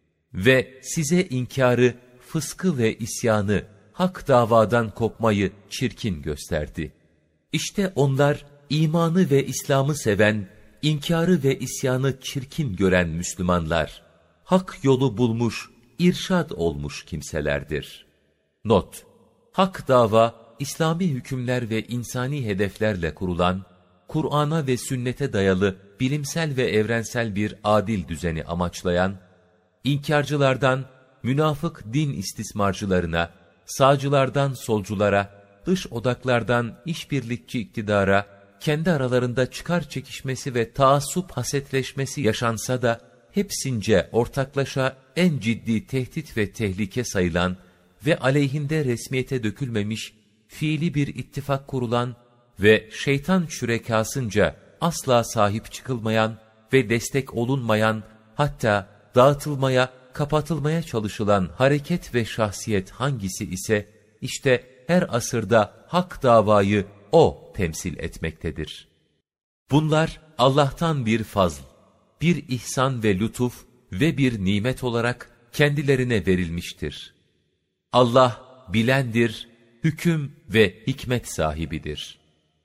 Ve size inkarı, fıskı ve isyanı, hak davadan kopmayı çirkin gösterdi. İşte onlar imanı ve İslam'ı seven, inkarı ve isyanı çirkin gören Müslümanlar, hak yolu bulmuş, irşad olmuş kimselerdir. Not: Hak dava, İslami hükümler ve insani hedeflerle kurulan, Kur'an'a ve sünnete dayalı bilimsel ve evrensel bir adil düzeni amaçlayan, inkarcılardan münafık din istismarcılarına, sağcılardan solculara, dış odaklardan işbirlikçi iktidara, kendi aralarında çıkar çekişmesi ve taassup hasetleşmesi yaşansa da, hepsince ortaklaşa en ciddi tehdit ve tehlike sayılan ve aleyhinde resmiyete dökülmemiş, fiili bir ittifak kurulan ve şeytan şürekasınca asla sahip çıkılmayan ve destek olunmayan, hatta dağıtılmaya, kapatılmaya çalışılan hareket ve şahsiyet hangisi ise, işte her asırda hak davayı o temsil etmektedir. Bunlar Allah'tan bir fazl, bir ihsan ve lütuf ve bir nimet olarak kendilerine verilmiştir. Allah bilendir, hüküm ve hikmet sahibidir.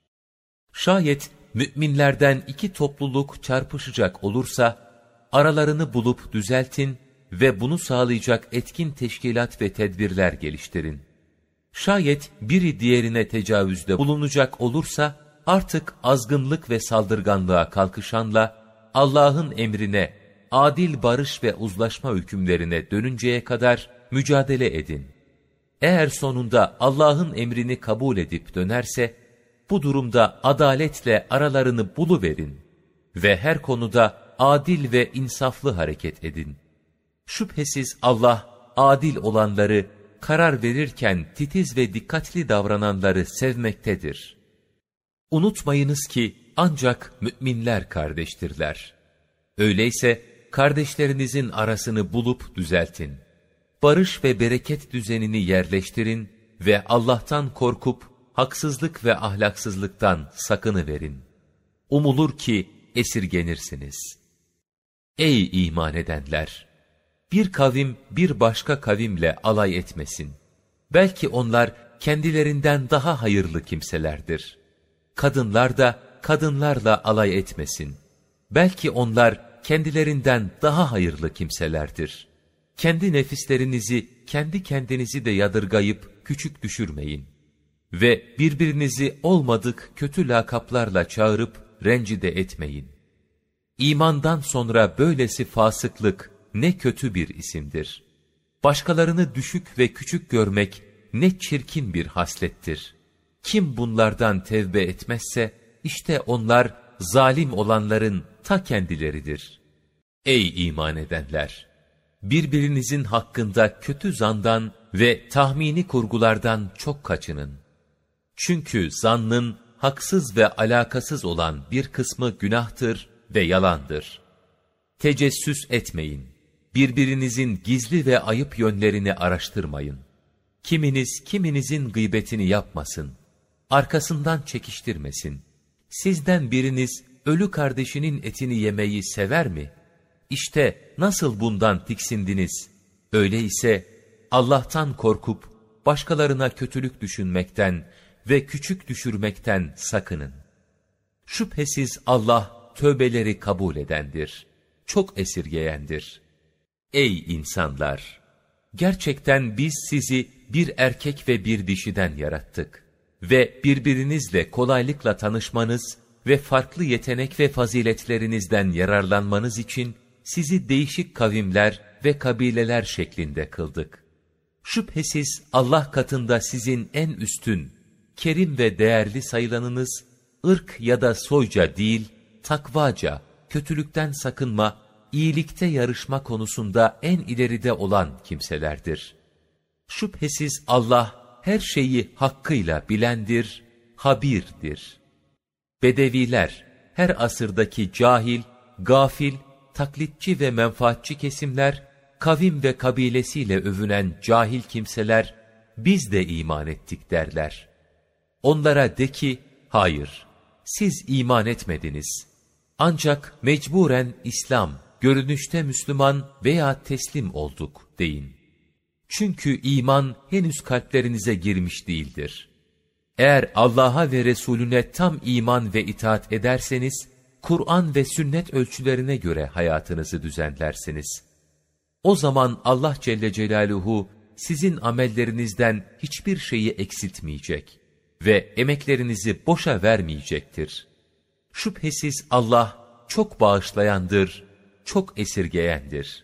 Şayet müminlerden iki topluluk çarpışacak olursa, aralarını bulup düzeltin ve bunu sağlayacak etkin teşkilat ve tedbirler geliştirin. Şayet biri diğerine tecavüzde bulunacak olursa, artık azgınlık ve saldırganlığa kalkışanla Allah'ın emrine adil barış ve uzlaşma hükümlerine dönünceye kadar mücadele edin. Eğer sonunda Allah'ın emrini kabul edip dönerse, bu durumda adaletle aralarını buluverin ve her konuda adil ve insaflı hareket edin. Şüphesiz Allah, adil olanları, karar verirken titiz ve dikkatli davrananları sevmektedir. Unutmayınız ki ancak müminler kardeştirler. Öyleyse kardeşlerinizin arasını bulup düzeltin. Barış ve bereket düzenini yerleştirin ve Allah'tan korkup haksızlık ve ahlaksızlıktan sakınıverin. Umulur ki esirgenirsiniz. Ey iman edenler! Bir kavim bir başka kavimle alay etmesin. Belki onlar kendilerinden daha hayırlı kimselerdir. Kadınlar da kadınlarla alay etmesin. Belki onlar kendilerinden daha hayırlı kimselerdir. Kendi nefislerinizi, kendi kendinizi de yadırgayıp küçük düşürmeyin. Ve birbirinizi olmadık kötü lakaplarla çağırıp rencide etmeyin. İmandan sonra böylesi fasıklık ne kötü bir isimdir. Başkalarını düşük ve küçük görmek ne çirkin bir haslettir. Kim bunlardan tevbe etmezse, işte onlar zalim olanların ta kendileridir. Ey iman edenler! Birbirinizin hakkında kötü zandan ve tahmini kurgulardan çok kaçının. Çünkü zannın haksız ve alakasız olan bir kısmı günahtır ve yalandır. Tecessüs etmeyin. Birbirinizin gizli ve ayıp yönlerini araştırmayın. Kiminiz kiminizin gıybetini yapmasın. Arkasından çekiştirmesin. Sizden biriniz ölü kardeşinin etini yemeyi sever mi? İşte nasıl bundan tiksindiniz? Öyleyse Allah'tan korkup başkalarına kötülük düşünmekten ve küçük düşürmekten sakının. Şüphesiz Allah tövbeleri kabul edendir, çok esirgeyendir. Ey insanlar! Gerçekten biz sizi bir erkek ve bir dişiden yarattık ve birbirinizle kolaylıkla tanışmanız ve farklı yetenek ve faziletlerinizden yararlanmanız için sizi değişik kavimler ve kabileler şeklinde kıldık. Şüphesiz Allah katında sizin en üstün, kerim ve değerli sayılanınız, ırk ya da soyca değil, takvaca, kötülükten sakınma, iyilikte yarışma konusunda en ileride olan kimselerdir. Şüphesiz Allah her şeyi hakkıyla bilendir, habirdir. Bedeviler, her asırdaki cahil, gafil, taklitçi ve menfaatçi kesimler, kavim ve kabilesiyle övünen cahil kimseler, biz de iman ettik derler. Onlara de ki, hayır, siz iman etmediniz. Ancak mecburen İslam, görünüşte Müslüman veya teslim olduk deyin. Çünkü iman henüz kalplerinize girmiş değildir. Eğer Allah'a ve Resulüne tam iman ve itaat ederseniz, Kur'an ve sünnet ölçülerine göre hayatınızı düzenlersiniz. O zaman Allah Celle Celaluhu sizin amellerinizden hiçbir şeyi eksiltmeyecek ve emeklerinizi boşa vermeyecektir. Şüphesiz Allah çok bağışlayandır, çok esirgeyendir.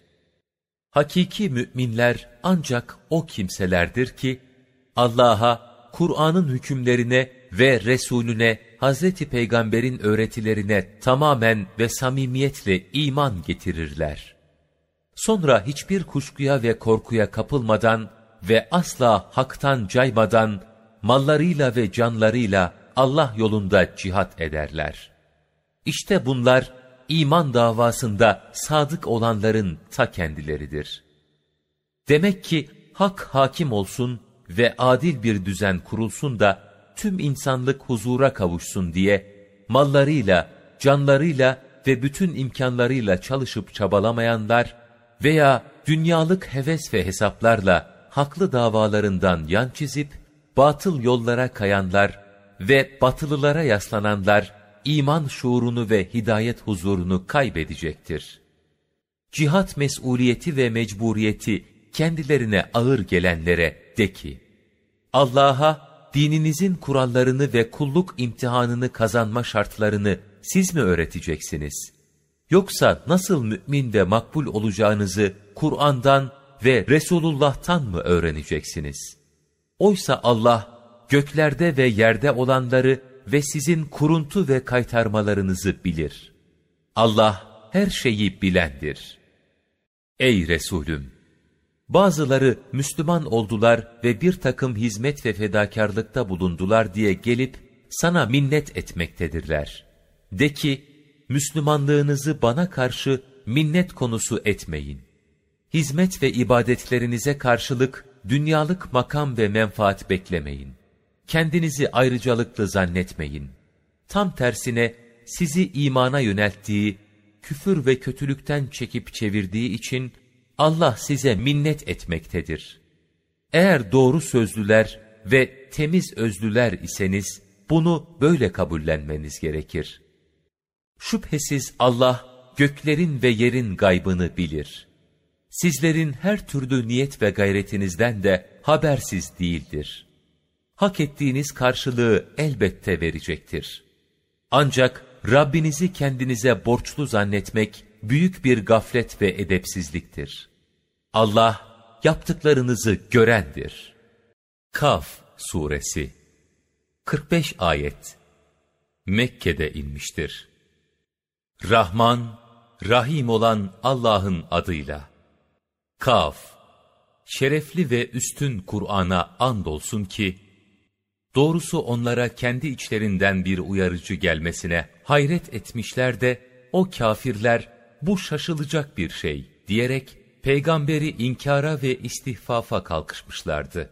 Hakiki müminler ancak o kimselerdir ki, Allah'a, Kur'an'ın hükümlerine ve Resulüne, Hazreti Peygamber'in öğretilerine tamamen ve samimiyetle iman getirirler. Sonra hiçbir kuşkuya ve korkuya kapılmadan ve asla haktan caymadan, mallarıyla ve canlarıyla Allah yolunda cihat ederler. İşte bunlar, iman davasında sadık olanların ta kendileridir. Demek ki hak hakim olsun ve adil bir düzen kurulsun da tüm insanlık huzura kavuşsun diye mallarıyla, canlarıyla ve bütün imkanlarıyla çalışıp çabalamayanlar veya dünyalık heves ve hesaplarla haklı davalarından yan çizip batıl yollara kayanlar ve batılılara yaslananlar iman şuurunu ve hidayet huzurunu kaybedecektir. Cihat mesuliyeti ve mecburiyeti kendilerine ağır gelenlere de ki, Allah'a dininizin kurallarını ve kulluk imtihanını kazanma şartlarını siz mi öğreteceksiniz? Yoksa nasıl mümin ve makbul olacağınızı Kur'an'dan ve Resulullah'tan mı öğreneceksiniz? Oysa Allah göklerde ve yerde olanları ve sizin kuruntu ve kaytarmalarınızı bilir. Allah her şeyi bilendir. Ey Resulüm! Bazıları Müslüman oldular ve bir takım hizmet ve fedakarlıkta bulundular diye gelip sana minnet etmektedirler. De ki, Müslümanlığınızı bana karşı minnet konusu etmeyin. Hizmet ve ibadetlerinize karşılık dünyalık makam ve menfaat beklemeyin. Kendinizi ayrıcalıklı zannetmeyin. Tam tersine sizi imana yönelttiği, küfür ve kötülükten çekip çevirdiği için Allah size minnet etmektedir. Eğer doğru sözlüler ve temiz özlüler iseniz bunu böyle kabullenmeniz gerekir. Şüphesiz Allah göklerin ve yerin gaybını bilir. Sizlerin her türlü niyet ve gayretinizden de habersiz değildir. Hak ettiğiniz karşılığı elbette verecektir. Ancak Rabbinizi kendinize borçlu zannetmek büyük bir gaflet ve edepsizliktir. Allah yaptıklarınızı görendir. Kaf Suresi kırk beş ayet Mekke'de inmiştir. Rahman, Rahim olan Allah'ın adıyla. Kaf, şerefli ve üstün Kur'an'a andolsun ki, doğrusu onlara kendi içlerinden bir uyarıcı gelmesine hayret etmişler de, o kâfirler, bu şaşılacak bir şey diyerek, peygamberi inkara ve istihfafa kalkışmışlardı.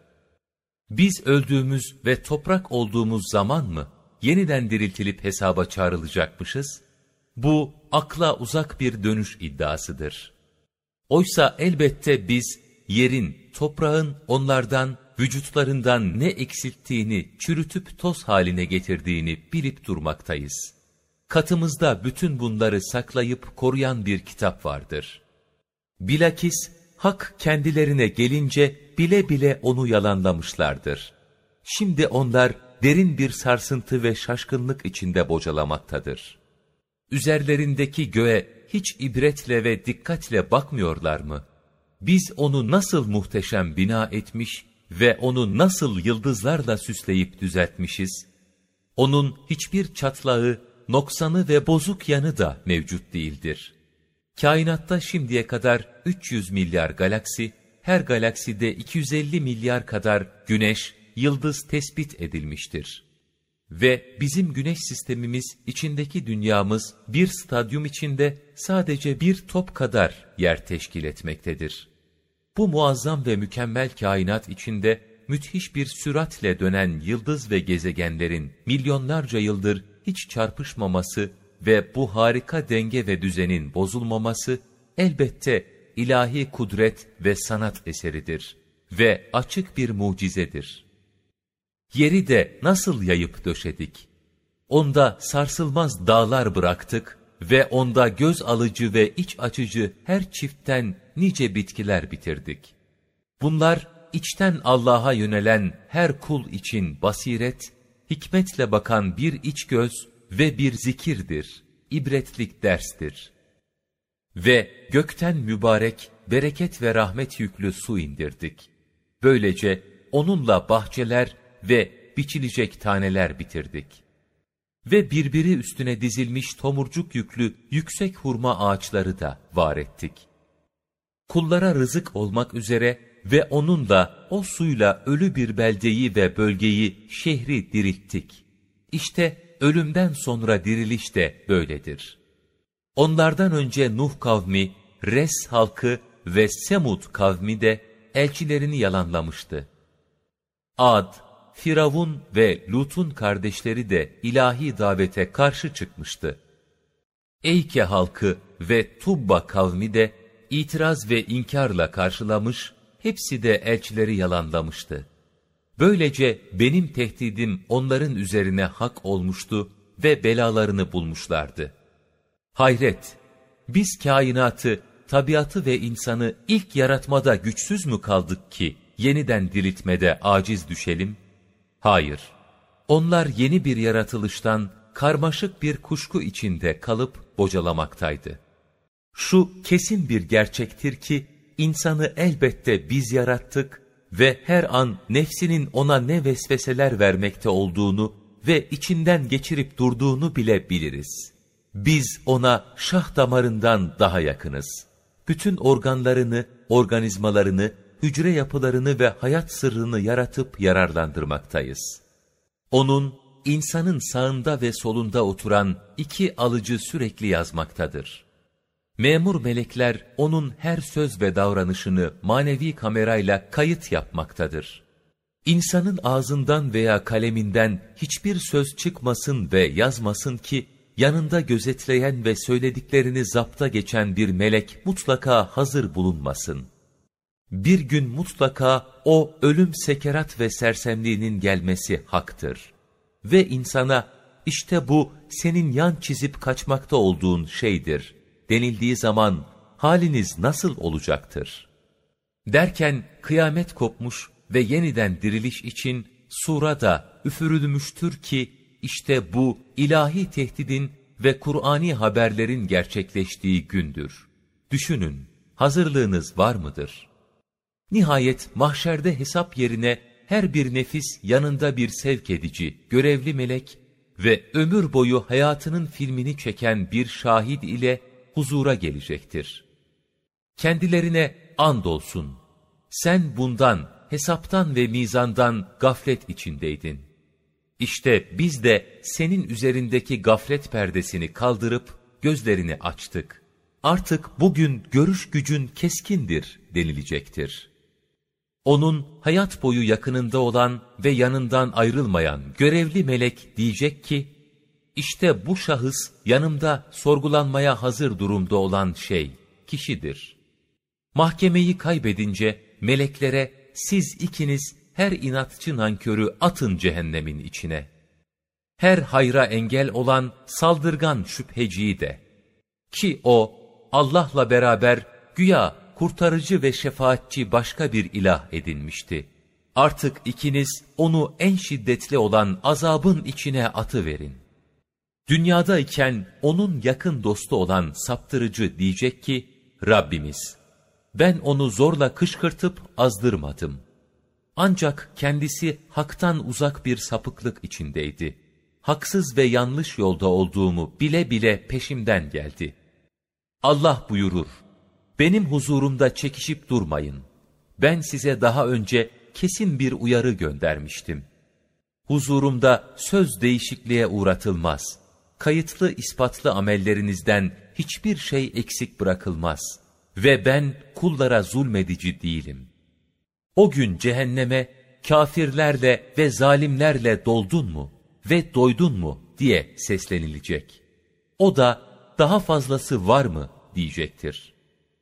Biz öldüğümüz ve toprak olduğumuz zaman mı, yeniden diriltilip hesaba çağrılacakmışız? Bu, akla uzak bir dönüş iddiasıdır. Oysa elbette biz, yerin, toprağın onlardan, vücutlarından ne eksilttiğini, çürütüp toz haline getirdiğini bilip durmaktayız. Katımızda bütün bunları saklayıp koruyan bir kitap vardır. Bilakis, hak kendilerine gelince bile bile onu yalanlamışlardır. Şimdi onlar derin bir sarsıntı ve şaşkınlık içinde bocalamaktadır. Üzerlerindeki göğe hiç ibretle ve dikkatle bakmıyorlar mı? Biz onu nasıl muhteşem bina etmiş ve onu nasıl yıldızlarla süsleyip düzeltmişiz? Onun hiçbir çatlağı, noksanı ve bozuk yanı da mevcut değildir. Kainatta şimdiye kadar üç yüz milyar galaksi, her galakside iki yüz elli milyar kadar güneş, yıldız tespit edilmiştir. Ve bizim güneş sistemimiz, içindeki dünyamız bir stadyum içinde sadece bir top kadar yer teşkil etmektedir. Bu muazzam ve mükemmel kainat içinde müthiş bir süratle dönen yıldız ve gezegenlerin milyonlarca yıldır hiç çarpışmaması ve bu harika denge ve düzenin bozulmaması elbette ilahi kudret ve sanat eseridir ve açık bir mucizedir. Yeri de nasıl yayıp döşedik? Onda sarsılmaz dağlar bıraktık ve onda göz alıcı ve iç açıcı her çiftten nice bitkiler bitirdik. Bunlar içten Allah'a yönelen her kul için basiret, hikmetle bakan bir iç göz ve bir zikirdir, ibretlik derstir. Ve gökten mübarek, bereket ve rahmet yüklü su indirdik. Böylece onunla bahçeler ve biçilecek taneler bitirdik. Ve birbiri üstüne dizilmiş tomurcuk yüklü yüksek hurma ağaçları da var ettik. Kullara rızık olmak üzere ve onunla, o suyla ölü bir beldeyi ve bölgeyi, şehri dirilttik. İşte ölümden sonra diriliş de böyledir. Onlardan önce Nuh kavmi, Res halkı ve Semud kavmi de elçilerini yalanlamıştı. Ad, Firavun ve Lut'un kardeşleri de ilahi davete karşı çıkmıştı. Eyke halkı ve Tubba kavmi de itiraz ve inkarla karşılamış, hepsi de elçileri yalanlamıştı. Böylece benim tehdidim onların üzerine hak olmuştu ve belalarını bulmuşlardı. Hayret! Biz kainatı, tabiatı ve insanı ilk yaratmada güçsüz mü kaldık ki yeniden diriltmede aciz düşelim? Hayır! Onlar yeni bir yaratılıştan karmaşık bir kuşku içinde kalıp bocalamaktaydı. Şu kesin bir gerçektir ki, insanı elbette biz yarattık ve her an nefsinin ona ne vesveseler vermekte olduğunu ve içinden geçirip durduğunu bile biliriz. Biz ona şah damarından daha yakınız. Bütün organlarını, organizmalarını, hücre yapılarını ve hayat sırrını yaratıp yararlandırmaktayız. Onun, insanın sağında ve solunda oturan iki alıcı sürekli yazmaktadır. Memur melekler onun her söz ve davranışını manevi kamerayla kayıt yapmaktadır. İnsanın ağzından veya kaleminden hiçbir söz çıkmasın ve yazmasın ki, yanında gözetleyen ve söylediklerini zapta geçen bir melek mutlaka hazır bulunmasın. Bir gün mutlaka o ölüm, sekerat ve sersemliğinin gelmesi haktır. Ve insana, işte bu senin yan çizip kaçmakta olduğun şeydir denildiği zaman haliniz nasıl olacaktır? Derken kıyamet kopmuş ve yeniden diriliş için sura da üfürülmüştür ki, işte bu ilahi tehdidin ve Kur'ani haberlerin gerçekleştiği gündür. Düşünün, hazırlığınız var mıdır? Nihayet mahşerde hesap yerine her bir nefis yanında bir sevk edici, görevli melek ve ömür boyu hayatının filmini çeken bir şahit ile huzura gelecektir. Kendilerine andolsun, sen bundan, hesaptan ve mizandan gaflet içindeydin. İşte biz de senin üzerindeki gaflet perdesini kaldırıp gözlerini açtık. Artık bugün görüş gücün keskindir denilecektir. Onun hayat boyu yakınında olan ve yanından ayrılmayan görevli melek diyecek ki, İşte bu şahıs yanımda sorgulanmaya hazır durumda olan şey, kişidir. Mahkemeyi kaybedince meleklere siz ikiniz her inatçı nankörü atın cehennemin içine. Her hayra engel olan saldırgan şüpheciyi de. Ki o Allah'la beraber güya kurtarıcı ve şefaatçi başka bir ilah edinmişti. Artık ikiniz onu en şiddetli olan azabın içine atıverin. Dünyadayken onun yakın dostu olan saptırıcı diyecek ki, Rabbimiz, ben onu zorla kışkırtıp azdırmadım. Ancak kendisi haktan uzak bir sapıklık içindeydi. Haksız ve yanlış yolda olduğumu bile bile peşimden geldi. Allah buyurur, benim huzurumda çekişip durmayın. Ben size daha önce kesin bir uyarı göndermiştim. Huzurumda söz değişikliğe uğratılmaz. Kayıtlı ispatlı amellerinizden hiçbir şey eksik bırakılmaz. Ve ben kullara zulmedici değilim. O gün cehenneme kafirlerle ve zalimlerle doldun mu ve doydun mu diye seslenilecek. O da daha fazlası var mı diyecektir.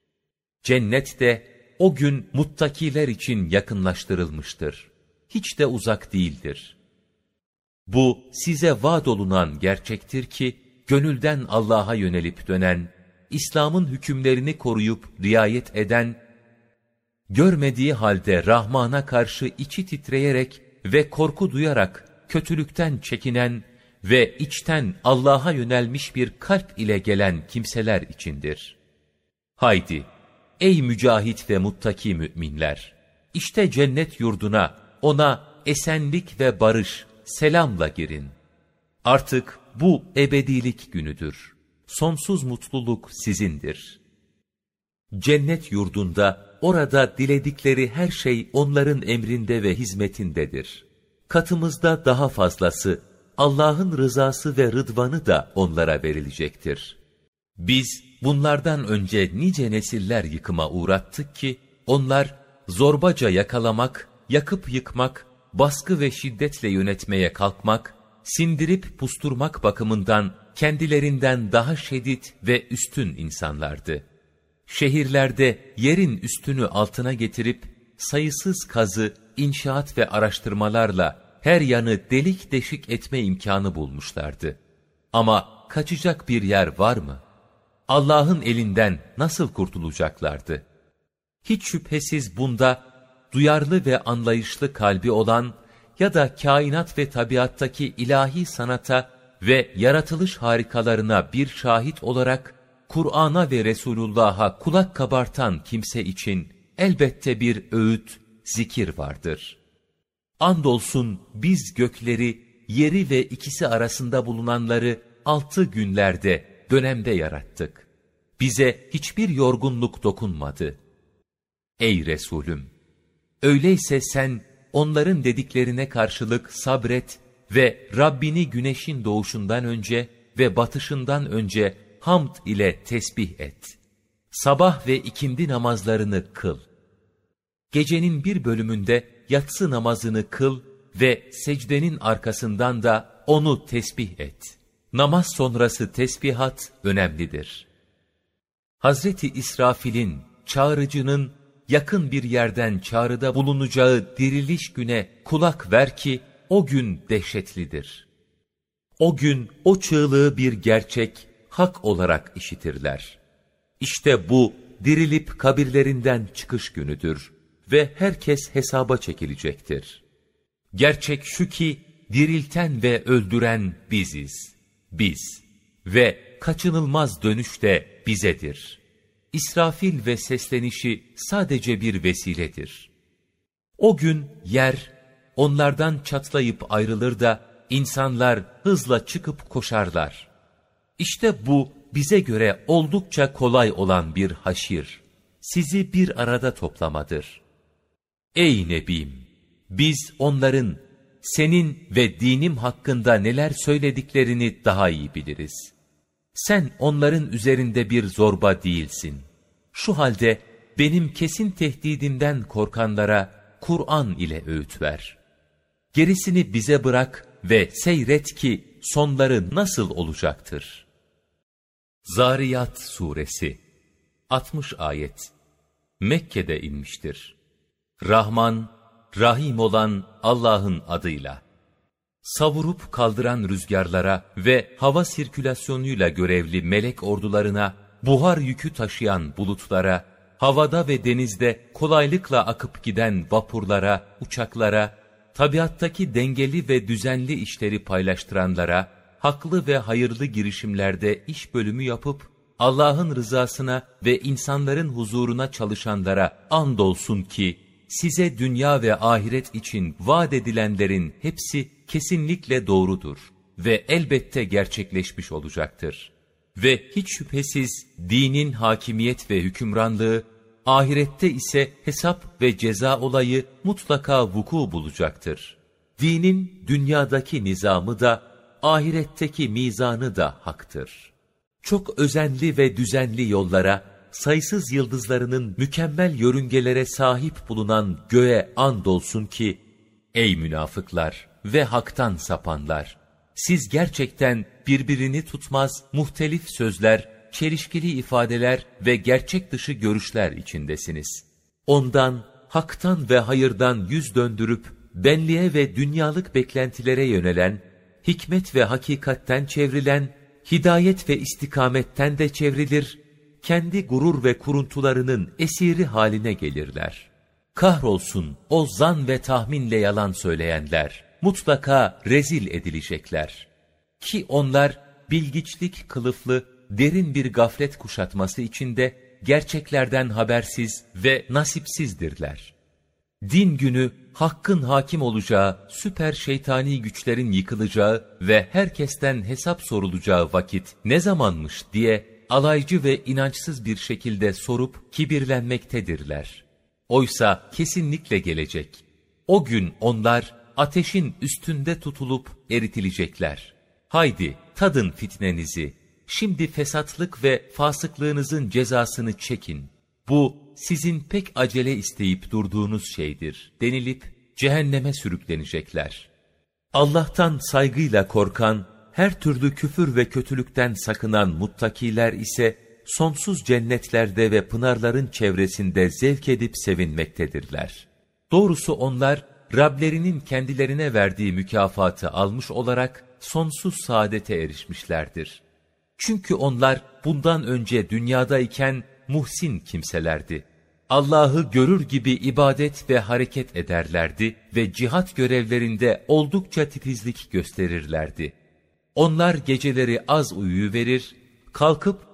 Cennet de o gün muttakiler için yakınlaştırılmıştır. Hiç de uzak değildir. Bu size vaad olunan gerçektir ki, gönülden Allah'a yönelip dönen, İslam'ın hükümlerini koruyup riayet eden, görmediği halde Rahman'a karşı içi titreyerek ve korku duyarak kötülükten çekinen ve içten Allah'a yönelmiş bir kalp ile gelen kimseler içindir. Haydi, ey mücahit ve muttaki müminler! İşte cennet yurduna, ona esenlik ve barış, selamla girin. Artık bu ebedilik günüdür. Sonsuz mutluluk sizindir. Cennet yurdunda, orada diledikleri her şey onların emrinde ve hizmetindedir. Katımızda daha fazlası, Allah'ın rızası ve rıdvanı da onlara verilecektir. Biz bunlardan önce nice nesiller yıkıma uğrattık ki, onlar zorbaca yakalamak, yakıp yıkmak, baskı ve şiddetle yönetmeye kalkmak, sindirip pusturmak bakımından kendilerinden daha şiddet ve üstün insanlardı. Şehirlerde yerin üstünü altına getirip, sayısız kazı, inşaat ve araştırmalarla her yanı delik deşik etme imkanı bulmuşlardı. Ama kaçacak bir yer var mı? Allah'ın elinden nasıl kurtulacaklardı? Hiç şüphesiz bunda, duyarlı ve anlayışlı kalbi olan ya da kainat ve tabiattaki ilahi sanata ve yaratılış harikalarına bir şahit olarak Kur'an'a ve Resulullah'a kulak kabartan kimse için elbette bir öğüt, zikir vardır. Andolsun biz gökleri, yeri ve ikisi arasında bulunanları altı günlerde, dönemde yarattık. Bize hiçbir yorgunluk dokunmadı. Ey Resulüm! Öyleyse sen onların dediklerine karşılık sabret ve Rabbini güneşin doğuşundan önce ve batışından önce hamd ile tesbih et. Sabah ve ikindi namazlarını kıl. Gecenin bir bölümünde yatsı namazını kıl ve secdenin arkasından da onu tesbih et. Namaz sonrası tesbihat önemlidir. Hazreti İsrafil'in, çağrıcının yakın bir yerden çağrıda bulunacağı diriliş güne kulak ver ki o gün dehşetlidir. O gün o çığlığı bir gerçek, hak olarak işitirler. İşte bu dirilip kabirlerinden çıkış günüdür ve herkes hesaba çekilecektir. Gerçek şu ki dirilten ve öldüren biziz, biz ve kaçınılmaz dönüş de bizedir. İsrafil ve seslenişi sadece bir vesiledir. O gün yer onlardan çatlayıp ayrılır da insanlar hızla çıkıp koşarlar. İşte bu bize göre oldukça kolay olan bir haşir, sizi bir arada toplamadır. Ey Nebim! Biz onların senin ve dinim hakkında neler söylediklerini daha iyi biliriz. Sen onların üzerinde bir zorba değilsin. Şu halde benim kesin tehdidimden korkanlara Kur'an ile öğüt ver. Gerisini bize bırak ve seyret ki sonları nasıl olacaktır? Zariyat Suresi altmış ayet Mekke'de inmiştir. Rahman, Rahim olan Allah'ın adıyla. Savurup kaldıran rüzgarlara ve hava sirkülasyonuyla görevli melek ordularına, buhar yükü taşıyan bulutlara, havada ve denizde kolaylıkla akıp giden vapurlara, uçaklara, tabiattaki dengeli ve düzenli işleri paylaştıranlara, haklı ve hayırlı girişimlerde iş bölümü yapıp, Allah'ın rızasına ve insanların huzuruna çalışanlara andolsun ki, size dünya ve ahiret için vaat edilenlerin hepsi kesinlikle doğrudur ve elbette gerçekleşmiş olacaktır. Ve hiç şüphesiz dinin hakimiyet ve hükümranlığı, ahirette ise hesap ve ceza olayı mutlaka vuku bulacaktır. Dinin dünyadaki nizamı da, ahiretteki mizanı da haktır. Çok özenli ve düzenli yollara, sayısız yıldızlarının mükemmel yörüngelere sahip bulunan göğe andolsun ki, ey münafıklar ve haktan sapanlar! Siz gerçekten birbirini tutmaz muhtelif sözler, çelişkili ifadeler ve gerçek dışı görüşler içindesiniz. Ondan, haktan ve hayırdan yüz döndürüp, benliğe ve dünyalık beklentilere yönelen, hikmet ve hakikatten çevrilen, hidayet ve istikametten de çevrilir, kendi gurur ve kuruntularının esiri haline gelirler. Kahrolsun o zan ve tahminle yalan söyleyenler, mutlaka rezil edilecekler. Ki onlar bilgiçlik kılıflı, derin bir gaflet kuşatması içinde gerçeklerden habersiz ve nasipsizdirler. Din günü hakkın hakim olacağı, süper şeytani güçlerin yıkılacağı ve herkesten hesap sorulacağı vakit ne zamanmış diye alaycı ve inançsız bir şekilde sorup kibirlenmektedirler. Oysa kesinlikle gelecek. O gün onlar ateşin üstünde tutulup eritilecekler. Haydi tadın fitnenizi, şimdi fesatlık ve fasıklığınızın cezasını çekin. Bu sizin pek acele isteyip durduğunuz şeydir denilip cehenneme sürüklenecekler. Allah'tan saygıyla korkan, her türlü küfür ve kötülükten sakınan muttakiler ise sonsuz cennetlerde ve pınarların çevresinde zevk edip sevinmektedirler. Doğrusu onlar Rablerinin kendilerine verdiği mükafatı almış olarak sonsuz saadete erişmişlerdir. Çünkü onlar bundan önce dünyadayken muhsin kimselerdi. Allah'ı görür gibi ibadet ve hareket ederlerdi ve cihat görevlerinde oldukça titizlik gösterirlerdi. Onlar geceleri az uyuyuverir, kalkıp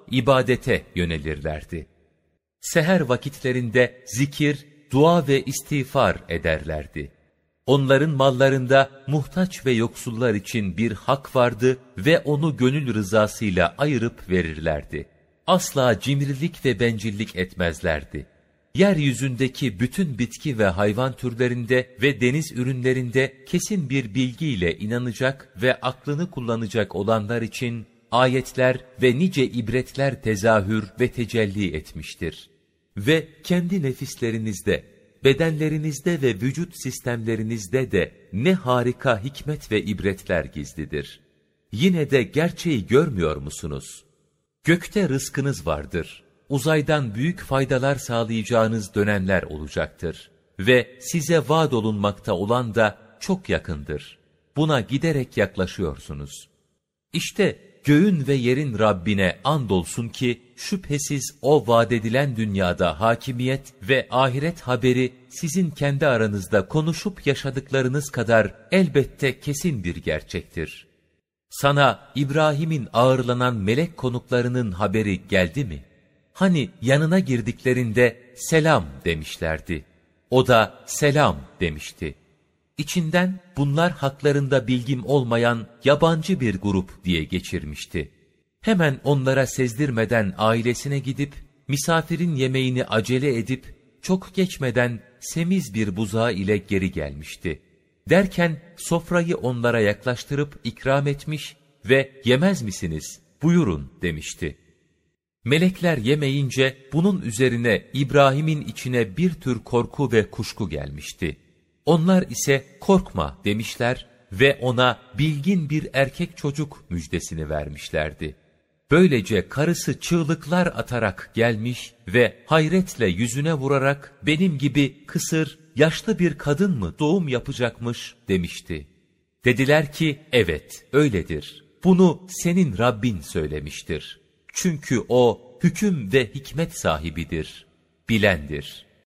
ibadete yönelirlerdi. Seher vakitlerinde zikir, dua ve istiğfar ederlerdi. Onların mallarında muhtaç ve yoksullar için bir hak vardı ve onu gönül rızasıyla ayırıp verirlerdi. Asla cimrilik ve bencillik etmezlerdi. Yeryüzündeki bütün bitki ve hayvan türlerinde ve deniz ürünlerinde kesin bir bilgiyle inanacak ve aklını kullanacak olanlar için ayetler ve nice ibretler tezahür ve tecelli etmiştir. Ve kendi nefislerinizde, bedenlerinizde ve vücut sistemlerinizde de ne harika hikmet ve ibretler gizlidir. Yine de gerçeği görmüyor musunuz? Gökte rızkınız vardır. Uzaydan büyük faydalar sağlayacağınız dönemler olacaktır. Ve size vaat olunmakta olan da çok yakındır. Buna giderek yaklaşıyorsunuz. İşte göğün ve yerin Rabbine andolsun ki şüphesiz o vaat edilen dünyada hakimiyet ve ahiret haberi sizin kendi aranızda konuşup yaşadıklarınız kadar elbette kesin bir gerçektir. Sana İbrahim'in ağırlanan melek konuklarının haberi geldi mi? Hani yanına girdiklerinde selam demişlerdi. O da selam demişti. İçinden bunlar haklarında bilgim olmayan yabancı bir grup diye geçirmişti. Hemen onlara sezdirmeden ailesine gidip, misafirin yemeğini acele edip, çok geçmeden semiz bir buzağı ile geri gelmişti. Derken sofrayı onlara yaklaştırıp ikram etmiş ve yemez misiniz, buyurun demişti. Melekler yemeyince bunun üzerine İbrahim'in içine bir tür korku ve kuşku gelmişti. Onlar ise korkma demişler ve ona bilgin bir erkek çocuk müjdesini vermişlerdi. Böylece karısı çığlıklar atarak gelmiş ve hayretle yüzüne vurarak benim gibi kısır, yaşlı bir kadın mı doğum yapacakmış demişti. Dediler ki evet öyledir. Bunu senin Rabbin söylemiştir. Çünkü o hüküm ve hikmet sahibidir, bilendir.